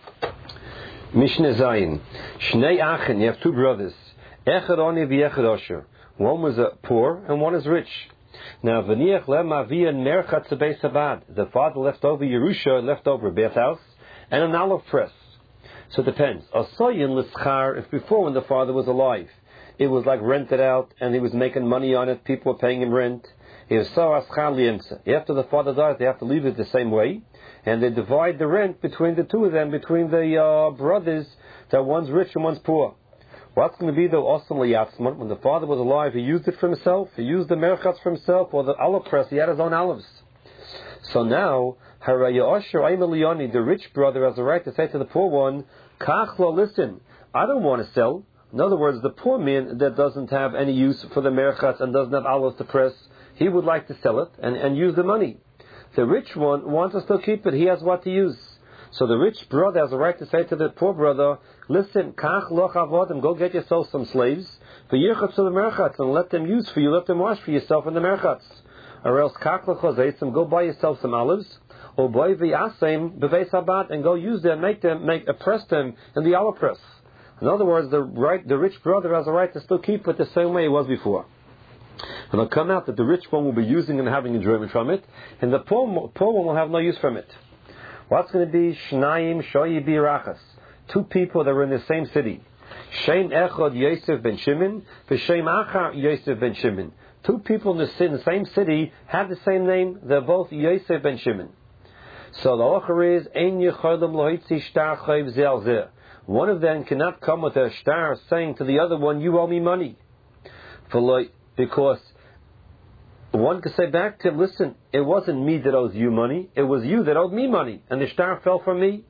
Shnei Achen, you have two brothers. Echad Oni v'Echad Osher. One was poor and one is rich. Now, V'niach Lema V'yan Merchat Tzebei Sabad. The father left over Yerusha, left over a bathhouse, and an olive press. So it depends. If before, when the father was alive, it was like rented out and he was making money on it, people were paying him rent. After the father dies, they have to leave it the same way, and they divide the rent between the two of them, between the brothers, that one's rich and one's poor. What's going to be the awesome liyatzman? When the father was alive, he used it for himself, he used the merchatz for himself, or the olive press, he had his own olives. So now, the rich brother has the right to say to the poor one, Kachlo, listen, I don't want to sell. In other words, the poor man that doesn't have any use for the merchatz and doesn't have olives to press, he would like to sell it and use the money. The rich one wants to still keep it, he has what to use. So the rich brother has the right to say to the poor brother, listen, Kach loch avodim, go get yourself some slaves, for yirchatz to the merchatz, and let them use for you, let them wash for yourself in the merchatz. Or else Kach loch hazeisim, go buy yourself some olives, or boy v'yasem b'vei sabat, and go use them, press them in the olive press. In other words, the rich brother has a right to still keep it the same way it was before. And it'll come out that the rich one will be using and having enjoyment from it, and the poor one will have no use from it. What's going to be Shnayim Shoyi Birachas? Two people that were in the same city. Shem Echad Yosef ben Shimon, V'Shem Achar Yosef ben Shimon. Two people in the same city have the same name. They're both Yosef ben Shimon. So the halacha is Ein Yecholim Lohitzi Shtar Chayv Zeh al Zeh. One of them cannot come with a shtar saying to the other one, you owe me money. Because one could say back to him, listen, it wasn't me that owes you money, it was you that owed me money, and the shtar fell from me.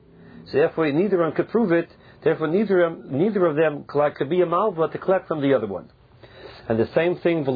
So therefore, neither one could prove it. Therefore, neither of them could be a malva to collect from the other one. And the same thing,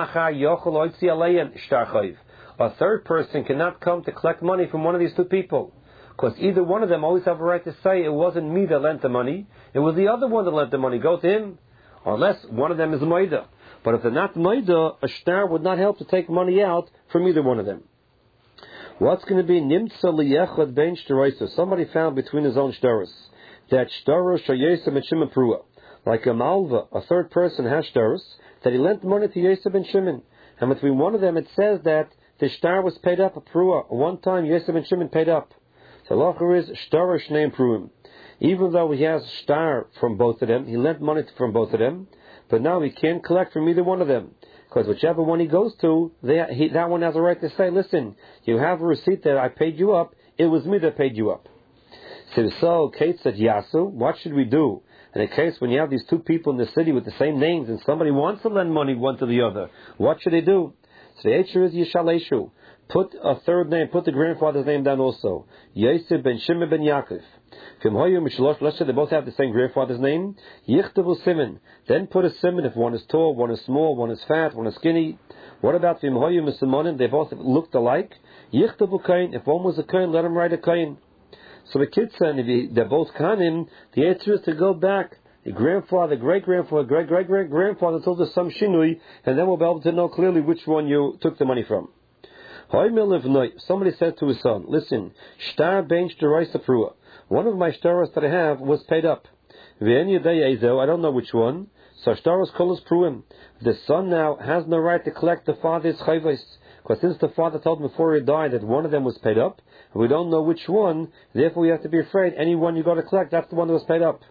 a third person cannot come to collect money from one of these two people. Because either one of them always have a right to say, it wasn't me that lent the money, it was the other one that lent the money, go to him. Unless one of them is Maida. But if they're not Maida, a shtar would not help to take money out from either one of them. What's going to be Nimtza liyechad ben shtaroisa? Somebody found between his own shtaros that shtaros shayesa ben Shimon prua. Like a malva, a third person has shtaros, that he lent money to Yosef ben Shimon. And between one of them it says that the shtar was paid up, a prua. One time Yosef ben Shimon paid up. So lacher is shtar shneim pruim. Even though he has shtar from both of them, he lent money from both of them, but now he can't collect from either one of them. Because whichever one he goes to, that one has a right to say, listen, you have a receipt that I paid you up, it was me that paid you up. So Kate said, Yasu, what should we do? In a case when you have these two people in the city with the same names and somebody wants to lend money one to the other, what should they do? So the answer is Yishaleshu. Put a third name, put the grandfather's name down also. Yosef ben Shimon ben Yaakov. Let's say they both have the same grandfather's name. Yichtavu Simon. Then put a Simon if one is tall, one is small, one is fat, one is skinny. What about Vimhoyu Misimonim? They both looked alike. Yichtavu Kain. If one was a Kain, let him write a Kain. So the kids said, if they're both Kanim, the answer is to go back. The grandfather, great-grandfather, great-great-great-grandfather told us some shinui, and then we'll be able to know clearly which one you took the money from. Somebody said to his son, listen, shtar ben shtaroisa prua. One of my shtaros that I have was paid up. I don't know which one. So shtaros kolos pruim. The son now has no right to collect the father's chayvos. Because since the father told him before he died that one of them was paid up, and we don't know which one, therefore we have to be afraid any one you got to collect, that's the one that was paid up.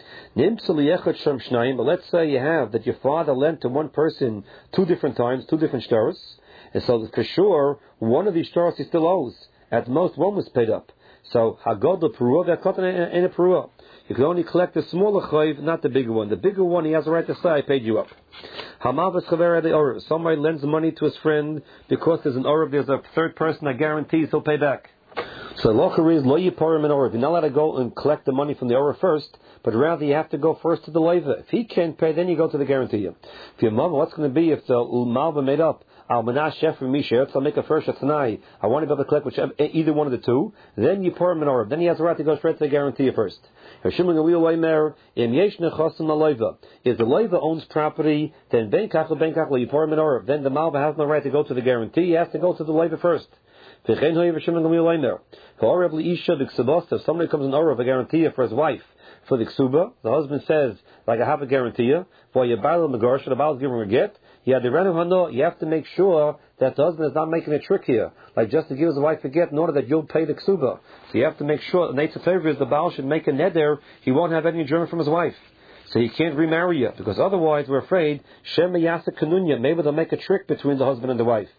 But let's say you have that your father lent to one person 2 different times, 2 different shtaros. And so for sure, one of these shtaros he still owes. At most, one was paid up. So Hagodl Perua, V'Katan in a Perua. You can only collect the smaller chayv, not the bigger one. The bigger one, he has a right to say, I paid you up. Hamavas Chaver the Orav. Somebody lends money to his friend because there's an Orav, there's a third person that guarantees he'll pay back. So locher is lo yiparim an Orav. You're not allowed to go and collect the money from the Orav first, but rather you have to go first to the Leva. If he can't pay, then you go to the guarantee. If your mother, what's going to be if the Malva made up? I'll make a first tonight. I want to be able to collect either one of the two. Then you pour him an Orav. Then he has the right to go straight to the guarantee first. If the Leva owns property, then you pour him an Orav. Then the Malva has no right to go to the guarantee. He has to go to the Leva first. If somebody comes an Orav, a guarantee for his wife, for the ksuba, the husband says, like I have a guarantee, for your battle Megarsha, the battle is giving a get. You have to make sure that the husband is not making a trick here, like just to give his wife a get in order that you'll pay the ksuba. So you have to make sure, the nature favor is the Baal should make a neder, he won't have any adjournment from his wife. So he can't remarry you, because otherwise we're afraid, Shem Yasa Kanunya, maybe they'll make a trick between the husband and the wife.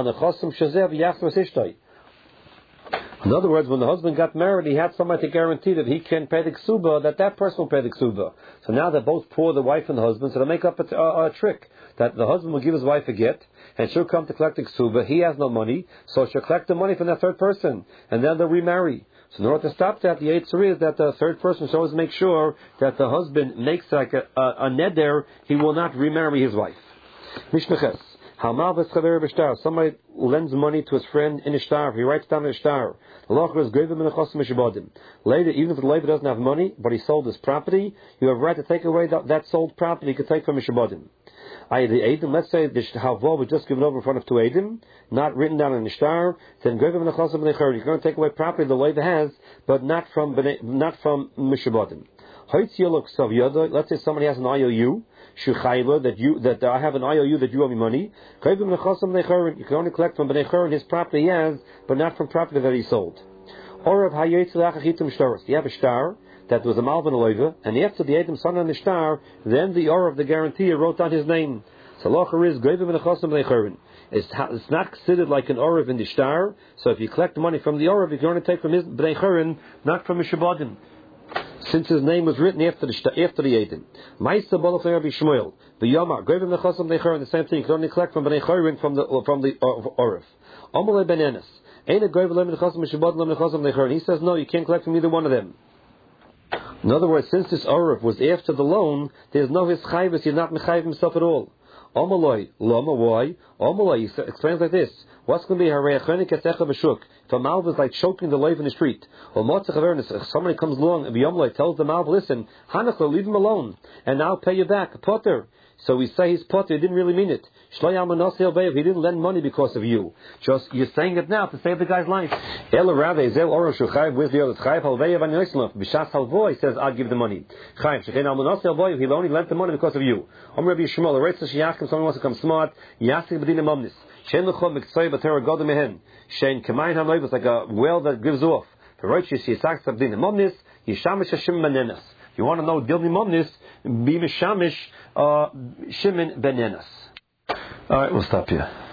In other words, when the husband got married, he had somebody to guarantee that he can pay the ksuba, that person will pay the ksuba. So now they're both poor, the wife and the husband, so they make up a trick that the husband will give his wife a get, and she'll come to collect the ksuba. He has no money, so she'll collect the money from that third person, and then they'll remarry. So in order to stop that, the Eitzur is that the third person should always make sure that the husband makes like a neder, he will not remarry his wife. Mishnaches. Somebody lends money to his friend in a shtar. He writes down in a shtar. Later, even if the labor doesn't have money, but he sold his property, you have a right to take away that sold property. You can take from Mishabodim. Let's say the halva was just given over in front of 2 Eidim, not written down in the shtar. Then you're going to take away property the labor has, but not from Mishabodim. Let's say somebody has an IOU. That I have an IOU that you owe me money. You can only collect from Bnei Choron his property he has, but not from property that he sold. You have a shtar that was a Malvin Loiva, and after the Adam son on the shtar, then the Or of the guarantee wrote down his name. It's not considered like an Orav in the shtar, so if you collect the money from the Orav, you can only take from his Bnei Choron, not from Mishabodim, since his name was written after the Eidim. Ma'isa Balach Rabbi Shmuel, the Yomar, Goyim Nechasam Bnei Choron, the same thing. You can only collect from Bnei Choron from the Orav. Amalei Ben Enes, Ein Goyim Nechasam Mishabodim Nechasam Bnei Choron. He says no, you can't collect from either one of them. In other words, since this Arif was after the loan, there's no his chayvus, he's not mechayiv himself at all. Amaloi, lama, why? Amaloi, he explains like this. What's going to be hareyachonik etzecha b'shuk? If a malva is like choking the life in the street, or motzach awareness, if somebody comes along and b'yomloi tells the malva, listen, hanachla, leave him alone, and I'll pay you back, potter. So we say he's potter, he didn't really mean it. He didn't lend money because of you. Just, you're saying it now to save the guy's life. Ela rather, where's the other chayiv? B'shas halvoi says, I'll give the money. Chayiv, he'll only lent the money because of you. Rabbi Shmuel, the rates someone wants to come smart, yasik b'dina momnis. Shein l'chom miktzoi b'tera goda mehen. Shein k'mayin ha'loiv, it's like a well that gives off. V'roichi shisak b'dina momnis, yishamish hashim manenas. If you want to know Dilni Momnis, be Mishamish Shimon Benenas. Alright, we'll stop here.